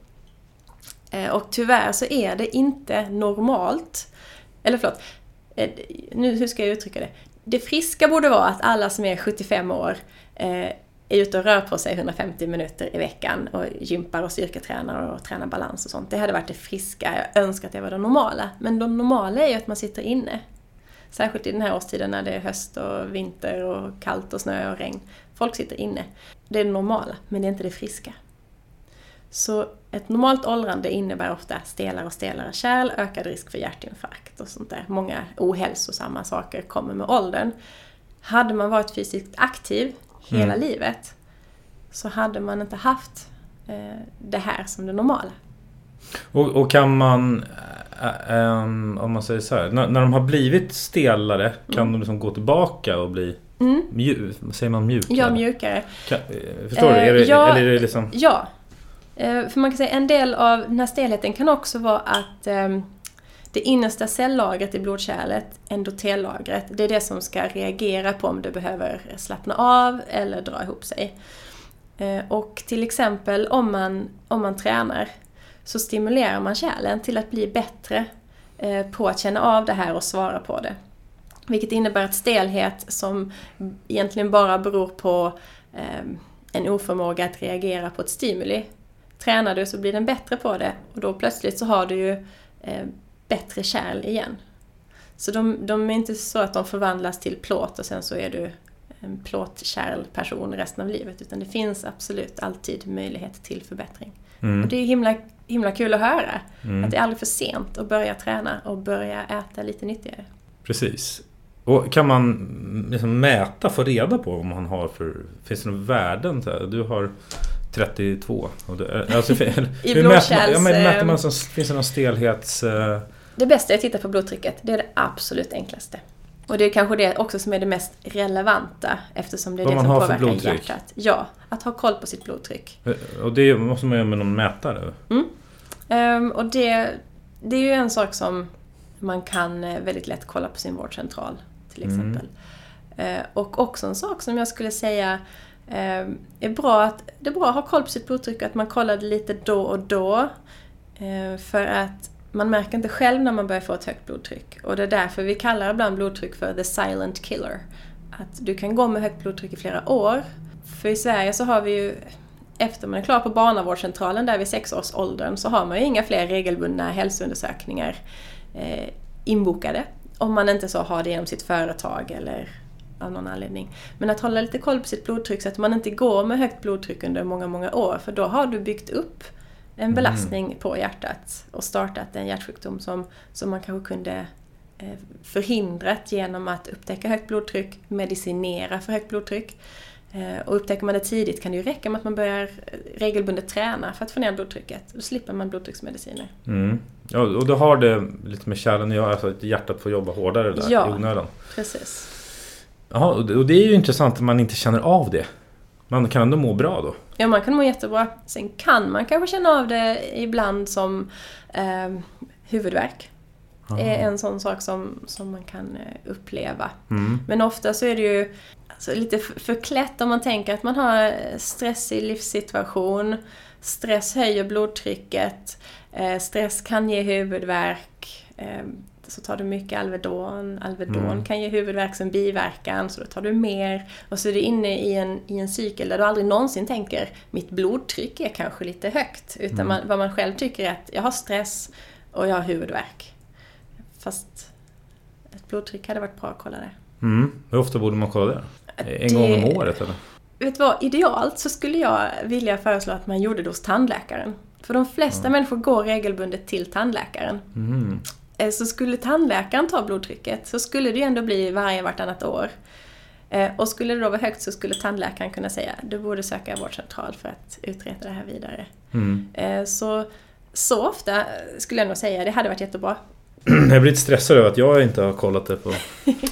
Speaker 5: Eh, och tyvärr så är det inte normalt. Eller förlåt, eh, nu hur ska jag uttrycka det? Det friska borde vara att alla som är sjuttiofem år eh, är ute och rör på sig hundrafemtio minuter i veckan och gympar och styrketränar och tränar balans och sånt. Det hade varit det friska. Jag önskar att det var det normala. Men det normala är ju att man sitter inne. Särskilt i den här årstiden när det är höst och vinter och kallt och snö och regn. Folk sitter inne. Det är det normala, men det är inte det friska. Så ett normalt åldrande innebär ofta stelare och stelare kärl, ökad risk för hjärtinfarkt och sånt där. Många ohälsosamma saker kommer med åldern. Hade man varit fysiskt aktiv hela mm. livet så hade man inte haft eh, det här som det normala.
Speaker 6: Och, och kan man, äh, ähm, om man säger så här, när, när de har blivit stelare kan mm. de liksom gå tillbaka och bli mm. mjuk, säger man mjukare?
Speaker 5: Ja, mjukare.
Speaker 6: Kan, förstår eh, du? Är det,
Speaker 5: ja,
Speaker 6: eller är det liksom...
Speaker 5: ja. Eh, för man kan säga en del av den här stelheten kan också vara att eh, det innersta cellagret i blodkärlet, endotellagret, det är det som ska reagera på om det behöver slappna av eller dra ihop sig. Och till exempel om man, om man tränar så stimulerar man kärlen till att bli bättre på att känna av det här och svara på det. Vilket innebär att stelhet som egentligen bara beror på en oförmåga att reagera på ett stimuli. Tränar du så blir den bättre på det och då plötsligt så har du ju bättre kärl igen. Så de, de är inte så att de förvandlas till plåt och sen så är du en plåtkärlperson resten av livet. Utan det finns absolut alltid möjlighet till förbättring. Mm. Och det är himla, himla kul att höra. Mm. Att det är aldrig för sent att börja träna och börja äta lite nyttigare.
Speaker 6: Precis. Och kan man liksom mäta, få reda på vad man har för... Finns det några värden? Du har trettiotvå. Och du, alltså,
Speaker 5: I blodkärls...
Speaker 6: Ja, men mäter man så, finns det någon stelhets...
Speaker 5: Det bästa är att titta på blodtrycket. Det är det absolut enklaste. Och det är kanske det också som är det mest relevanta eftersom det är
Speaker 6: vad
Speaker 5: det som
Speaker 6: man har
Speaker 5: påverkar
Speaker 6: för blodtryck.
Speaker 5: Hjärtat. Ja, att ha koll på sitt blodtryck.
Speaker 6: Och det måste man göra med någon mätare?
Speaker 5: Mm. Um, och det, det är ju en sak som man kan väldigt lätt kolla på sin vårdcentral till exempel. Mm. Uh, och också en sak som jag skulle säga uh, är bra att det är bra att ha koll på sitt blodtryck, att man kollar det lite då och då. Uh, för att man märker inte själv när man börjar få ett högt blodtryck. Och det är därför vi kallar ibland blodtryck för the silent killer. Att du kan gå med högt blodtryck i flera år. För i Sverige så har vi ju, efter man är klar på barnavårdscentralen där vid sexårsåldern, så har man ju inga fler regelbundna hälsoundersökningar eh, inbokade. Om man inte så har det genom sitt företag eller av någon anledning. Men att hålla lite koll på sitt blodtryck så att man inte går med högt blodtryck under många, många år. För då har du byggt upp en belastning mm. på hjärtat och startat en hjärtsjukdom som, som man kanske kunde eh, förhindrat genom att upptäcka högt blodtryck, medicinera för högt blodtryck. Eh, och upptäcker man det tidigt kan det ju räcka med att man börjar regelbundet träna för att få ner blodtrycket. Då slipper man blodtrycksmediciner.
Speaker 6: Mm. Ja, och då har det lite med kärlen att göra, alltså att hjärtat får jobba hårdare där
Speaker 5: ja,
Speaker 6: i onödan.
Speaker 5: Precis.
Speaker 6: Jaha, och det är ju intressant att man inte känner av det. Man kan ändå må bra då?
Speaker 5: Ja, man kan må jättebra. Sen kan man kanske känna av det ibland som eh, huvudvärk. Det är en sån sak som, som man kan uppleva. Mm. Men ofta så är det ju alltså, lite förklätt om man tänker att man har stressig livssituation. Stress höjer blodtrycket. Eh, stress kan ge huvudvärk. Eh, så tar du mycket Alvedon. Alvedon mm. kan ge huvudvärk som biverkan, så då tar du mer. Och så är du inne i en, i en cykel där du aldrig någonsin tänker mitt blodtryck är kanske lite högt. Utan mm. man, vad man själv tycker är att jag har stress och jag har huvudvärk. Fast ett blodtryck hade varit bra att kolla det.
Speaker 6: Mm. Hur ofta borde man kolla det? En det, gång om året eller?
Speaker 5: Vet du vad, idealt så skulle jag vilja föreslå att man gjorde det hos tandläkaren. För de flesta mm. människor går regelbundet till tandläkaren. Mm. Så skulle tandläkaren ta blodtrycket så skulle det ju ändå bli varje vartannat år. Och skulle det då vara högt så skulle tandläkaren kunna säga du borde söka vårdcentral för att utreda det här vidare. Mm. Så, så ofta skulle jag nog säga det hade varit jättebra.
Speaker 6: Jag blir lite stressad över att jag inte har kollat det på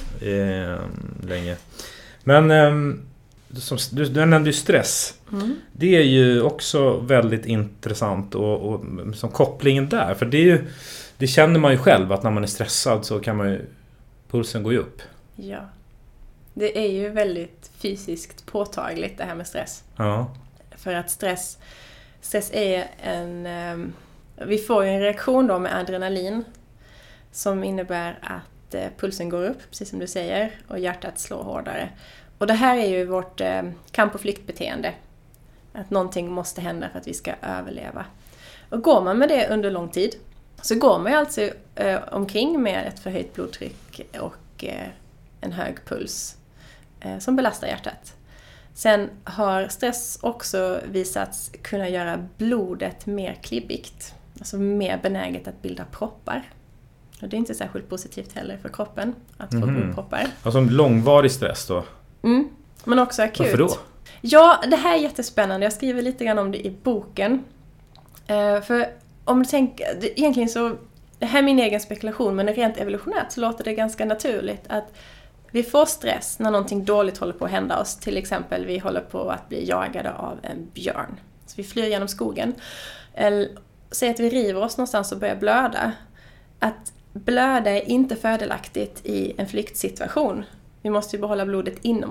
Speaker 6: eh, länge. Men eh, som, du, du nämnde ju stress. Mm. Det är ju också väldigt intressant och, och som kopplingen där. För det är ju det känner man ju själv att när man är stressad så kan man ju, pulsen gå upp.
Speaker 5: Ja, det är ju väldigt fysiskt påtagligt det här med stress.
Speaker 6: Ja.
Speaker 5: För att stress, stress är en, um, vi får ju en reaktion då med adrenalin som innebär att uh, pulsen går upp, precis som du säger, och hjärtat slår hårdare. Och det här är ju vårt uh, kamp- och flyktbeteende. Att någonting måste hända för att vi ska överleva. Och går man med det under lång tid så går man ju alltså eh, omkring med ett förhöjt blodtryck och eh, en hög puls eh, som belastar hjärtat. Sen har stress också visats kunna göra blodet mer klibbigt. Alltså mer benäget att bilda proppar. Och det är inte särskilt positivt heller för kroppen att få mm. blodproppar.
Speaker 6: Alltså långvarig stress då?
Speaker 5: Mm, men också akut.
Speaker 6: Varför då?
Speaker 5: Ja, det här är jättespännande. Jag skriver lite grann om det i boken. Eh, för om du tänker, egentligen så, det här är min egen spekulation, men rent evolutionärt så låter det ganska naturligt att vi får stress när någonting dåligt håller på att hända oss. Till exempel vi håller på att bli jagade av en björn. Så vi flyr genom skogen. Eller säg att vi river oss någonstans och börjar blöda. Att blöda är inte fördelaktigt i en flyktsituation. Vi måste ju behålla blodet inom oss.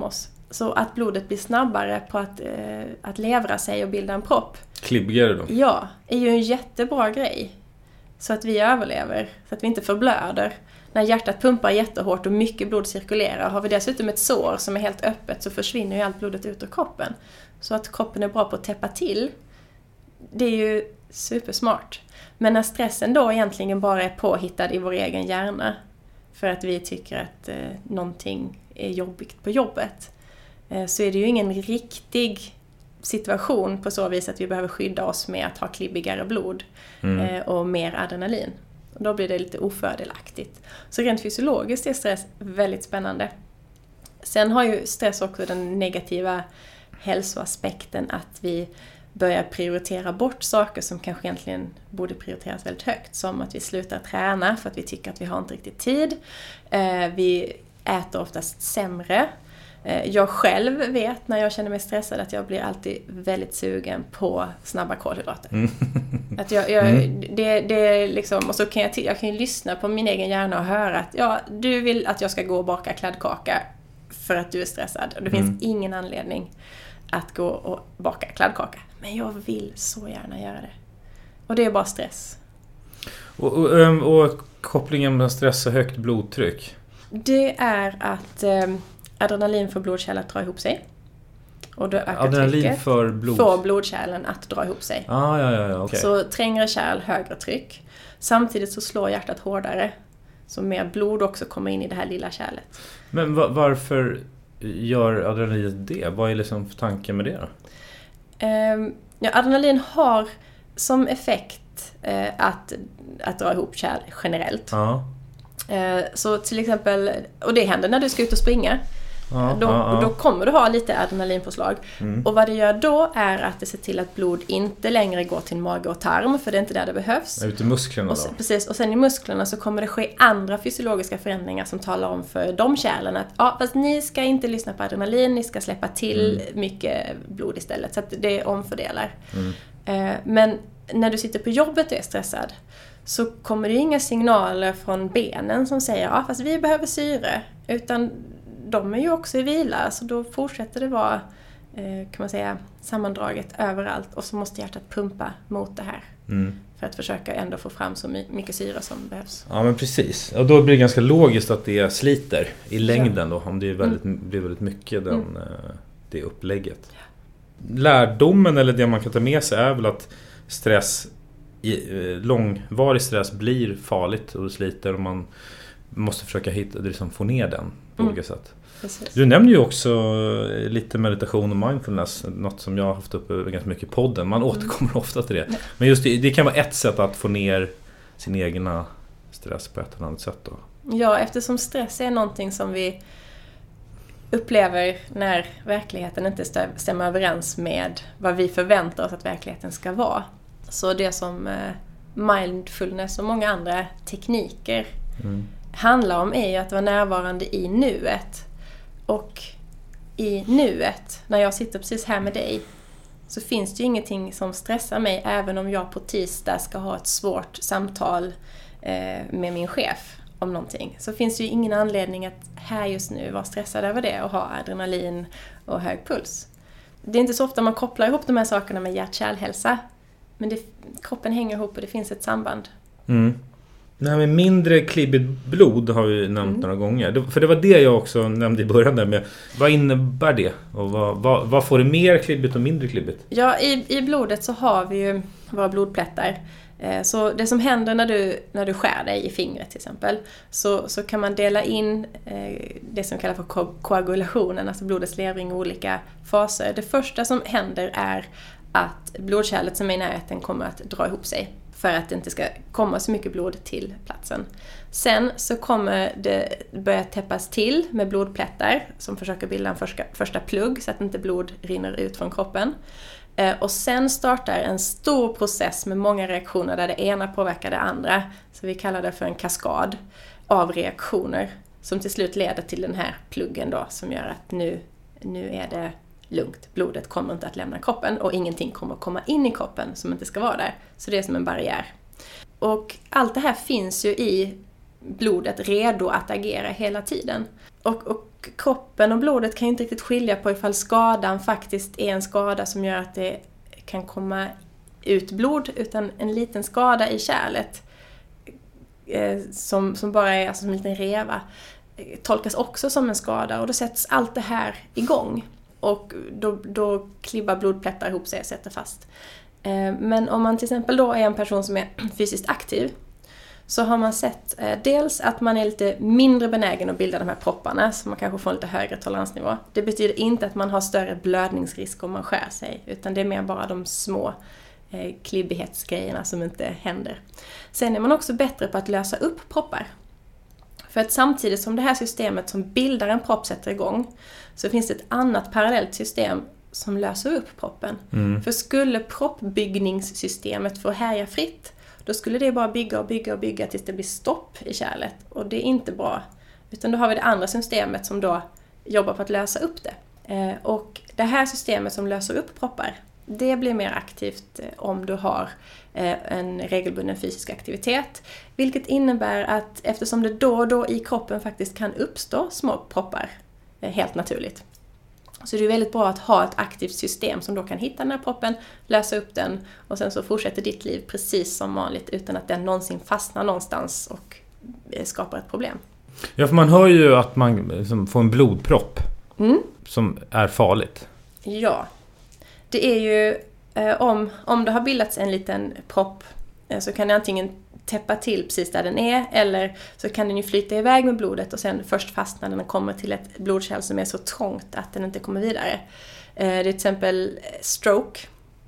Speaker 5: Så att blodet blir snabbare på att, eh, att levra sig och bilda en propp.
Speaker 6: Klibbigare då?
Speaker 5: Ja, är ju en jättebra grej. Så att vi överlever, så att vi inte förblöder. När hjärtat pumpar jättehårt och mycket blod cirkulerar, har vi dessutom ett sår som är helt öppet, så försvinner ju allt blodet ut ur kroppen. Så att kroppen är bra på att täppa till, det är ju supersmart. Men när stressen då egentligen bara är påhittad i vår egen hjärna, för att vi tycker att eh, någonting är jobbigt på jobbet, eh, så är det ju ingen riktig situation på så vis att vi behöver skydda oss med att ha klibbigare blod mm. eh, och mer adrenalin. Och då blir det lite ofördelaktigt. Så rent fysiologiskt är stress väldigt spännande. Sen har ju stress också den negativa hälsoaspekten att vi börjar prioritera bort saker som kanske egentligen borde prioriteras väldigt högt. Som att vi slutar träna för att vi tycker att vi har inte riktigt tid. Eh, vi äter oftast sämre. Eh, jag själv vet när jag känner mig stressad att jag blir alltid väldigt sugen på snabba kolhydrater. Mm. Att jag, jag, mm. det, det är liksom, och så kan jag, t- jag kan ju lyssna på min egen hjärna och höra att ja, du vill att jag ska gå och baka kladdkaka för att du är stressad. Och det finns mm. ingen anledning att gå och baka kladdkaka. Men jag vill så gärna göra det. Och det är bara stress.
Speaker 6: Och, och, och kopplingen med stress och högt blodtryck?
Speaker 5: Det är att eh, adrenalin får blodkärl att dra ihop sig. Och då ökar
Speaker 6: adrenalin
Speaker 5: trycket.
Speaker 6: För blod.
Speaker 5: Får blodkärlen att dra ihop sig.
Speaker 6: Ah, ja, ja, ja, okay.
Speaker 5: Så trängre kärl, högre tryck. Samtidigt så slår hjärtat hårdare. Så mer blod också kommer in i det här lilla kärlet.
Speaker 6: Men va- varför gör adrenalin det? Vad är liksom tanken med det då?
Speaker 5: Um, ja, adrenalin har som effekt uh, att, att dra ihop kärl generellt.
Speaker 6: Ja.
Speaker 5: Uh, så till exempel, och det händer när du ska ut och springa.
Speaker 6: Ja,
Speaker 5: då,
Speaker 6: ja, ja.
Speaker 5: då kommer du ha lite adrenalinpåslag. Mm. Och vad det gör då är att det ser till att blod inte längre går till mage och tarm, för det är inte där det behövs.
Speaker 6: Ut i musklerna
Speaker 5: och
Speaker 6: då?
Speaker 5: sen, precis, och sen i musklerna så kommer det ske andra fysiologiska förändringar som talar om för de kärlen att ja, fast ni ska inte lyssna på adrenalin, ni ska släppa till mm. mycket blod istället. Så att det omfördelar. Mm. Eh, men när du sitter på jobbet och är stressad så kommer det inga signaler från benen som säger ja, fast vi behöver syre, utan de är ju också i vila, så då fortsätter det vara kan man säga sammandraget överallt, och så måste hjärtat pumpa mot det här mm. för att försöka ändå få fram så mycket syre som behövs.
Speaker 6: Ja, men precis. Och då blir det ganska logiskt att det sliter i längden då, om det är väldigt, mm. blir väldigt mycket den, mm. det upplägget. Ja. Lärdomen eller det man kan ta med sig är väl att stress, långvarig stress blir farligt och sliter, och man måste försöka hitta, liksom få ner den på mm. olika sätt. Precis. Du nämnde ju också lite meditation och mindfulness, något som jag har haft uppe ganska mycket i podden. Man mm. återkommer ofta till det. Men just det, det kan vara ett sätt att få ner sin egna stress på ett eller annat sätt då.
Speaker 5: Ja, eftersom stress är någonting som vi upplever när verkligheten inte stämmer överens med vad vi förväntar oss att verkligheten ska vara. Så det som mindfulness och många andra tekniker mm. handlar om är ju att vara närvarande i nuet. Och i nuet, när jag sitter precis här med dig, så finns det ju ingenting som stressar mig, även om jag på tisdag ska ha ett svårt samtal eh, med min chef om någonting. Så finns det ju ingen anledning att här just nu vara stressad över det och ha adrenalin och hög puls. Det är inte så ofta man kopplar ihop de här sakerna med hjärt-kärlhälsa, men det, kroppen hänger ihop och det finns ett samband.
Speaker 6: Mm. Det här med mindre klibbigt blod har vi nämnt mm. några gånger. För det var det jag också nämnde i början där med. Vad innebär det? Och vad, vad, vad får det mer klibbigt och mindre klibbigt?
Speaker 5: Ja, i, i blodet så har vi ju våra blodplättar. Så det som händer när du, när du skär dig i fingret till exempel, så, så kan man dela in det som kallas för ko- koagulationen, alltså blodets levring i olika faser. Det första som händer är att blodkärlet som är i närheten kommer att dra ihop sig, för att det inte ska komma så mycket blod till platsen. Sen så kommer det börja täppas till med blodplättar som försöker bilda en första, första plugg så att inte blod rinner ut från kroppen. Eh, och sen startar en stor process med många reaktioner där det ena påverkar det andra. Så vi kallar det för en kaskad av reaktioner som till slut leder till den här pluggen då, som gör att nu, nu är det lugnt. Blodet kommer inte att lämna kroppen och ingenting kommer att komma in i kroppen som inte ska vara där. Så det är som en barriär. Och allt det här finns ju i blodet redo att agera hela tiden. Och, och kroppen och blodet kan ju inte riktigt skilja på ifall skadan faktiskt är en skada som gör att det kan komma ut blod, utan en liten skada i kärlet eh, som, som bara är alltså, som en liten reva eh, tolkas också som en skada, och då sätts allt det här igång och då, då klibbar blodplättar ihop sig och sätter fast. Eh, men om man till exempel då är en person som är fysiskt aktiv, så har man sett eh, dels att man är lite mindre benägen att bilda de här propparna, så man kanske får en lite högre toleransnivå. Det betyder inte att man har större blödningsrisk om man skär sig, utan det är mer bara de små eh, klibbighetsgrejerna som inte händer. Sen är man också bättre på att lösa upp proppar. För att samtidigt som det här systemet som bildar en propp sätter igång, så finns det ett annat parallellt system som löser upp proppen. Mm. För skulle proppbyggningssystemet få härja fritt, då skulle det bara bygga och bygga och bygga tills det blir stopp i kärlet. Och det är inte bra. Utan då har vi det andra systemet som då jobbar på att lösa upp det. Eh, och det här systemet som löser upp proppar, det blir mer aktivt eh, om du har eh, en regelbunden fysisk aktivitet. Vilket innebär att eftersom det då och då i kroppen faktiskt kan uppstå små proppar eh, helt naturligt. Så det är väldigt bra att ha ett aktivt system som då kan hitta den här proppen, lösa upp den och sen så fortsätter ditt liv precis som vanligt utan att den någonsin fastnar någonstans och skapar ett problem.
Speaker 6: Ja, för man hör ju att man liksom får en blodpropp
Speaker 5: mm.
Speaker 6: som är farligt.
Speaker 5: Ja, det är ju eh, om, om det har bildats en liten propp eh, så kan det antingen täppa till precis där den är, eller så kan den ju flyta iväg med blodet och sen först fastna när den kommer till ett blodkärl som är så trångt att den inte kommer vidare. Det är till exempel stroke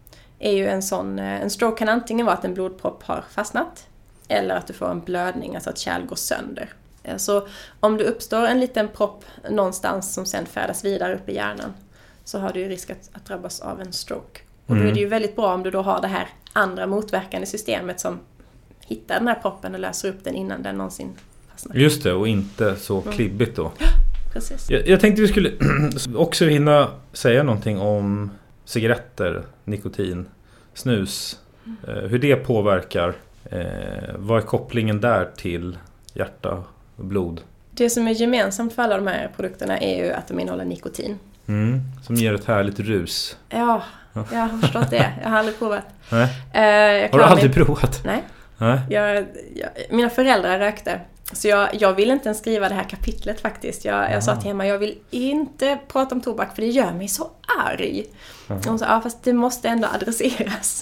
Speaker 5: är ju en sån, en stroke kan antingen vara att en blodpropp har fastnat eller att du får en blödning, alltså att kärl går sönder. Så om det uppstår en liten propp någonstans som sen färdas vidare upp i hjärnan, så har du ju risk att, att drabbas av en stroke. Och då är det ju väldigt bra om du då har det här andra motverkande systemet som hittar den här proppen och löser upp den innan den någonsin fastnar.
Speaker 6: Just det, och inte så klibbigt då.
Speaker 5: Ja, precis.
Speaker 6: Jag, jag tänkte vi skulle också hinna säga någonting om cigaretter, nikotin, snus. Mm. Eh, hur det påverkar. Eh, vad är kopplingen där till hjärta och blod?
Speaker 5: Det som är gemensamt för alla de här produkterna är ju att de innehåller nikotin.
Speaker 6: Mm, som ger ett härligt rus.
Speaker 5: Ja, jag har förstått det. Jag har aldrig provat.
Speaker 6: Nej.
Speaker 5: Eh, jag
Speaker 6: har du aldrig
Speaker 5: mig...
Speaker 6: provat?
Speaker 5: Nej.
Speaker 6: Nej.
Speaker 5: Jag, jag, mina föräldrar rökte. Så jag, jag vill inte ens skriva det här kapitlet faktiskt. Jag, jag sa till hemma, jag vill inte prata om tobak för det gör mig så arg. Och så, ja, fast det måste ändå adresseras.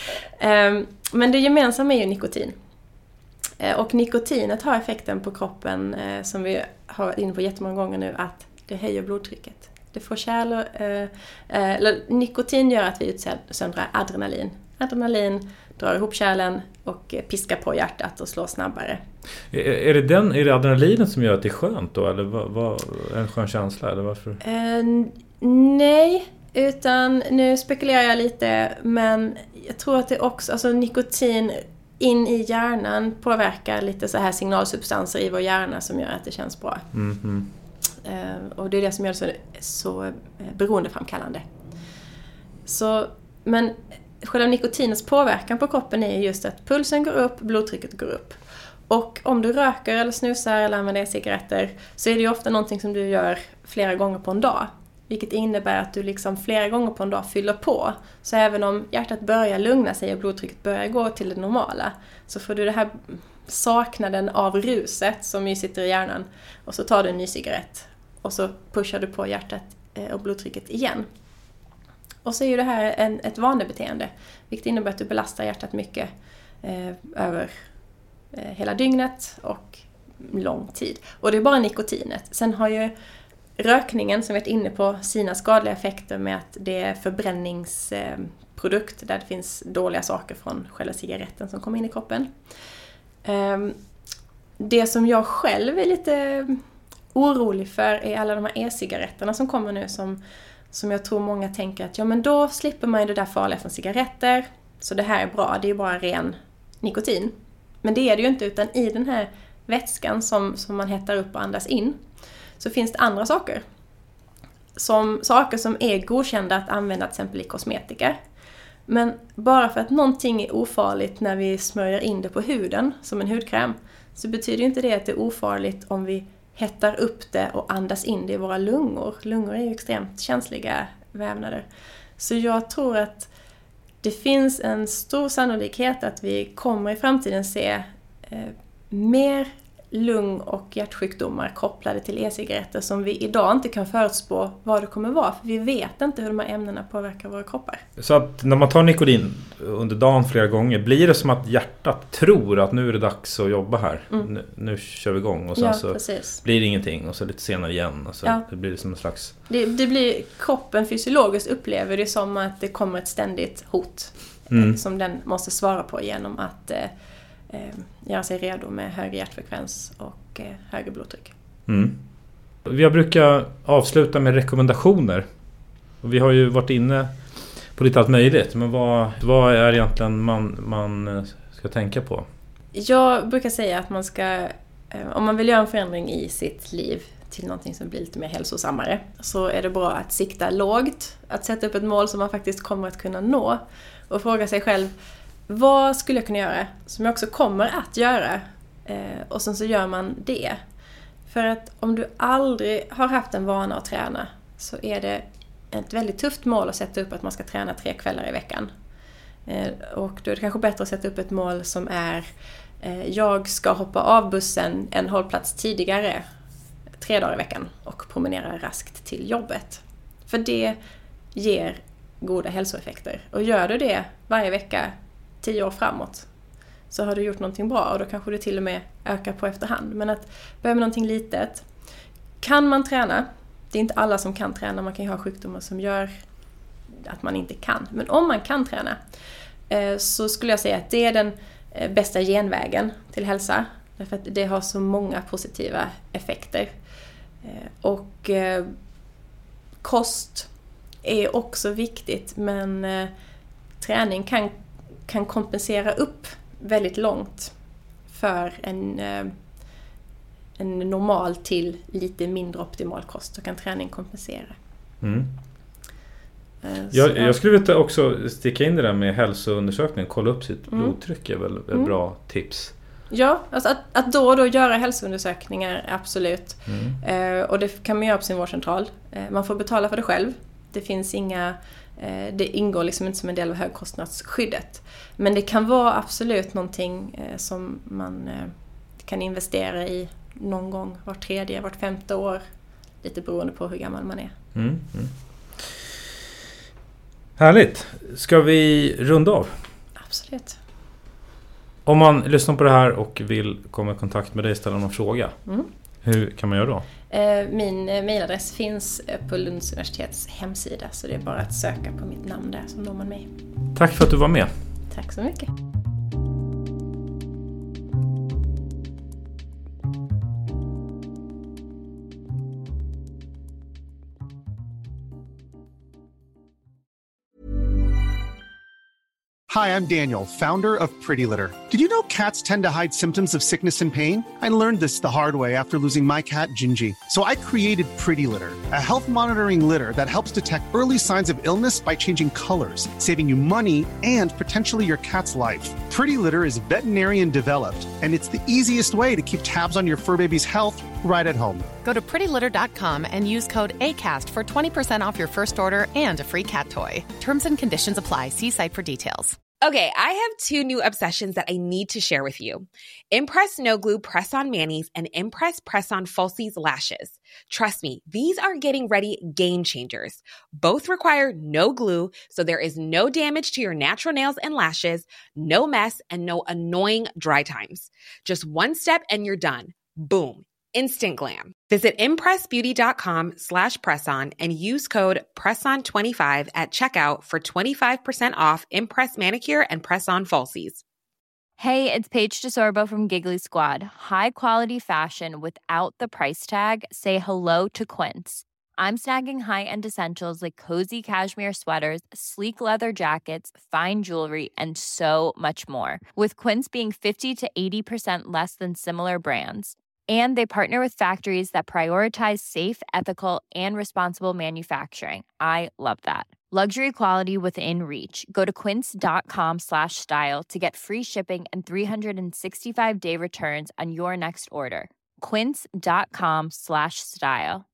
Speaker 5: Um, men det gemensamma är ju nikotin. Uh, och nikotinet har effekten på kroppen uh, som vi har varit inne på jättemånga gånger nu, att det höjer blodtrycket. Det får kärl, uh, uh, eller, nikotin gör att vi utsöndrar adrenalin. Adrenalin drar ihop kärlen och piskar på hjärtat och slår snabbare.
Speaker 6: Är, är, det den, är det adrenalinet som gör att det är skönt då? Eller vad, vad, en skön känsla? Eller varför?
Speaker 5: Uh, nej, utan nu spekulerar jag lite, men jag tror att det också, alltså nikotin in i hjärnan påverkar lite så här signalsubstanser i vår hjärna som gör att det känns bra.
Speaker 6: Mm-hmm.
Speaker 5: Uh, och det är det som gör det så, så beroendeframkallande. Så, men själva nikotinets påverkan på kroppen är just att pulsen går upp, blodtrycket går upp. Och om du röker eller snusar eller använder cigaretter så är det ju ofta någonting som du gör flera gånger på en dag. Vilket innebär att du liksom flera gånger på en dag fyller på. Så även om hjärtat börjar lugna sig och blodtrycket börjar gå till det normala, så får du det här saknaden av ruset som ju sitter i hjärnan. Och så tar du en ny cigarett och så pushar du på hjärtat och blodtrycket igen. Och så är ju det här en, ett vanebeteende, vilket innebär att du belastar hjärtat mycket eh, över eh, hela dygnet och lång tid. Och det är bara nikotinet. Sen har ju rökningen, som vi är inne på, sina skadliga effekter med att det är förbränningsprodukt eh, där det finns dåliga saker från själva cigaretten som kommer in i kroppen. Eh, det som jag själv är lite orolig för är alla de här e-cigaretterna som kommer nu som Som jag tror många tänker att ja, men då slipper man ju det där farliga från cigaretter. Så det här är bra, det är bara ren nikotin. Men det är det ju inte, utan i den här vätskan som, som man hettar upp och andas in så finns det andra saker. Som, saker som är godkända att använda till exempel i kosmetika. Men bara för att någonting är ofarligt när vi smörjer in det på huden som en hudkräm, så betyder ju inte det att det är ofarligt om vi hettar upp det och andas in det i våra lungor. Lungor är ju extremt känsliga vävnader. Så jag tror att det finns en stor sannolikhet att vi kommer i framtiden se eh, mer lung- och hjärtsjukdomar kopplade till e-cigaretter som vi idag inte kan förutspå vad det kommer vara. För vi vet inte hur de här ämnena påverkar våra kroppar.
Speaker 6: Så att när man tar nikotin under dagen flera gånger, blir det som att hjärtat tror att nu är det dags att jobba här. Mm. Nu, nu kör vi igång och sen
Speaker 5: ja,
Speaker 6: så
Speaker 5: precis.
Speaker 6: blir det ingenting och så lite senare igen. Och så
Speaker 5: ja.
Speaker 6: det blir det som en slags...
Speaker 5: Det, det blir, kroppen fysiologiskt upplever det som att det kommer ett ständigt hot
Speaker 6: mm.
Speaker 5: som den måste svara på genom att eh, göra sig redo med högre hjärtfrekvens och eh, högre blodtryck.
Speaker 6: Mm. Vi brukar avsluta med rekommendationer. Och vi har ju varit inne på lite allt möjligt. Men vad, vad är egentligen man, man ska tänka på?
Speaker 5: Jag brukar säga att man ska, eh, om man vill göra en förändring i sitt liv till någonting som blir lite mer hälsosammare, så är det bra att sikta lågt. Att sätta upp ett mål som man faktiskt kommer att kunna nå. Och fråga sig själv, vad skulle jag kunna göra som jag också kommer att göra? Eh, och sen så gör man det. För att om du aldrig har haft en vana att träna så är det ett väldigt tufft mål att sätta upp att man ska träna tre kvällar i veckan. Eh, och då är det kanske bättre att sätta upp ett mål som är eh, jag ska hoppa av bussen en hållplats tidigare tre dagar i veckan och promenera raskt till jobbet. För det ger goda hälsoeffekter. Och gör du det varje vecka tio år framåt så har du gjort någonting bra och då kanske du till och med ökar på efterhand. Men att börja med någonting litet. Kan man träna? Det är inte alla som kan träna. Man kan ju ha sjukdomar som gör att man inte kan. Men om man kan träna så skulle jag säga att det är den bästa genvägen till hälsa. Därför att det har så många positiva effekter. Och kost är också viktigt, men träning kan kan kompensera upp väldigt långt för en, en normal till lite mindre optimal kost. Så kan träning kompensera.
Speaker 6: Mm. Jag, jag skulle vilja också sticka in det där med hälsoundersökning. Kolla upp sitt mm. blodtryck är väl ett mm. bra tips.
Speaker 5: Ja, alltså att, att då och då göra hälsoundersökningar, absolut.
Speaker 6: Mm.
Speaker 5: Eh, och det kan man göra på sin vårdcentral. Eh, man får betala för det själv. Det finns inga... Det ingår liksom inte som en del av högkostnadsskyddet. Men det kan vara absolut någonting som man kan investera i någon gång var tredje, vart femte år. Lite beroende på hur gammal man är.
Speaker 6: Mm, mm. Härligt. Ska vi runda av?
Speaker 5: Absolut.
Speaker 6: Om man lyssnar på det här och vill komma i kontakt med dig och ställa någon fråga.
Speaker 5: Mm.
Speaker 6: Hur kan man göra då?
Speaker 5: Min mailadress finns på Lunds universitets hemsida, så det är bara att söka på mitt namn där, som når man mig.
Speaker 6: Tack för att du var med.
Speaker 5: Tack så mycket.
Speaker 10: Hi, I'm Daniel, founder of Pretty Litter. Did you know cats tend to hide symptoms of sickness and pain? I learned this the hard way after losing my cat, Gingy. So I created Pretty Litter, a health monitoring litter that helps detect early signs of illness by changing colors, saving you money and potentially your cat's life. Pretty Litter is veterinarian developed, and it's the easiest way to keep tabs on your fur baby's health right at home.
Speaker 11: Go to pretty litter dot com and use code ACAST for twenty percent off your first order and a free cat toy. Terms and conditions apply. See site for details.
Speaker 12: Okay, I have two new obsessions that I need to share with you. Impress No Glue Press-On Manis and Impress Press-On Falsies Lashes. Trust me, these are getting ready game changers. Both require no glue, so there is no damage to your natural nails and lashes, no mess, and no annoying dry times. Just one step and you're done. Boom. Instant glam. Visit impressbeauty.com slash presson and use code presson twenty-five at checkout for twenty-five percent off Impress Manicure and Press-On Falsies.
Speaker 1: Hey, it's Paige DeSorbo from Giggly Squad. High quality fashion without the price tag. Say hello to Quince. I'm snagging high-end essentials like cozy cashmere sweaters, sleek leather jackets, fine jewelry, and so much more. With Quince being fifty to eighty percent less than similar brands. And they partner with factories that prioritize safe, ethical, and responsible manufacturing. I love that. Luxury quality within reach. Go to quince.com slash style to get free shipping and three sixty-five day returns on your next order. quince.com slash style.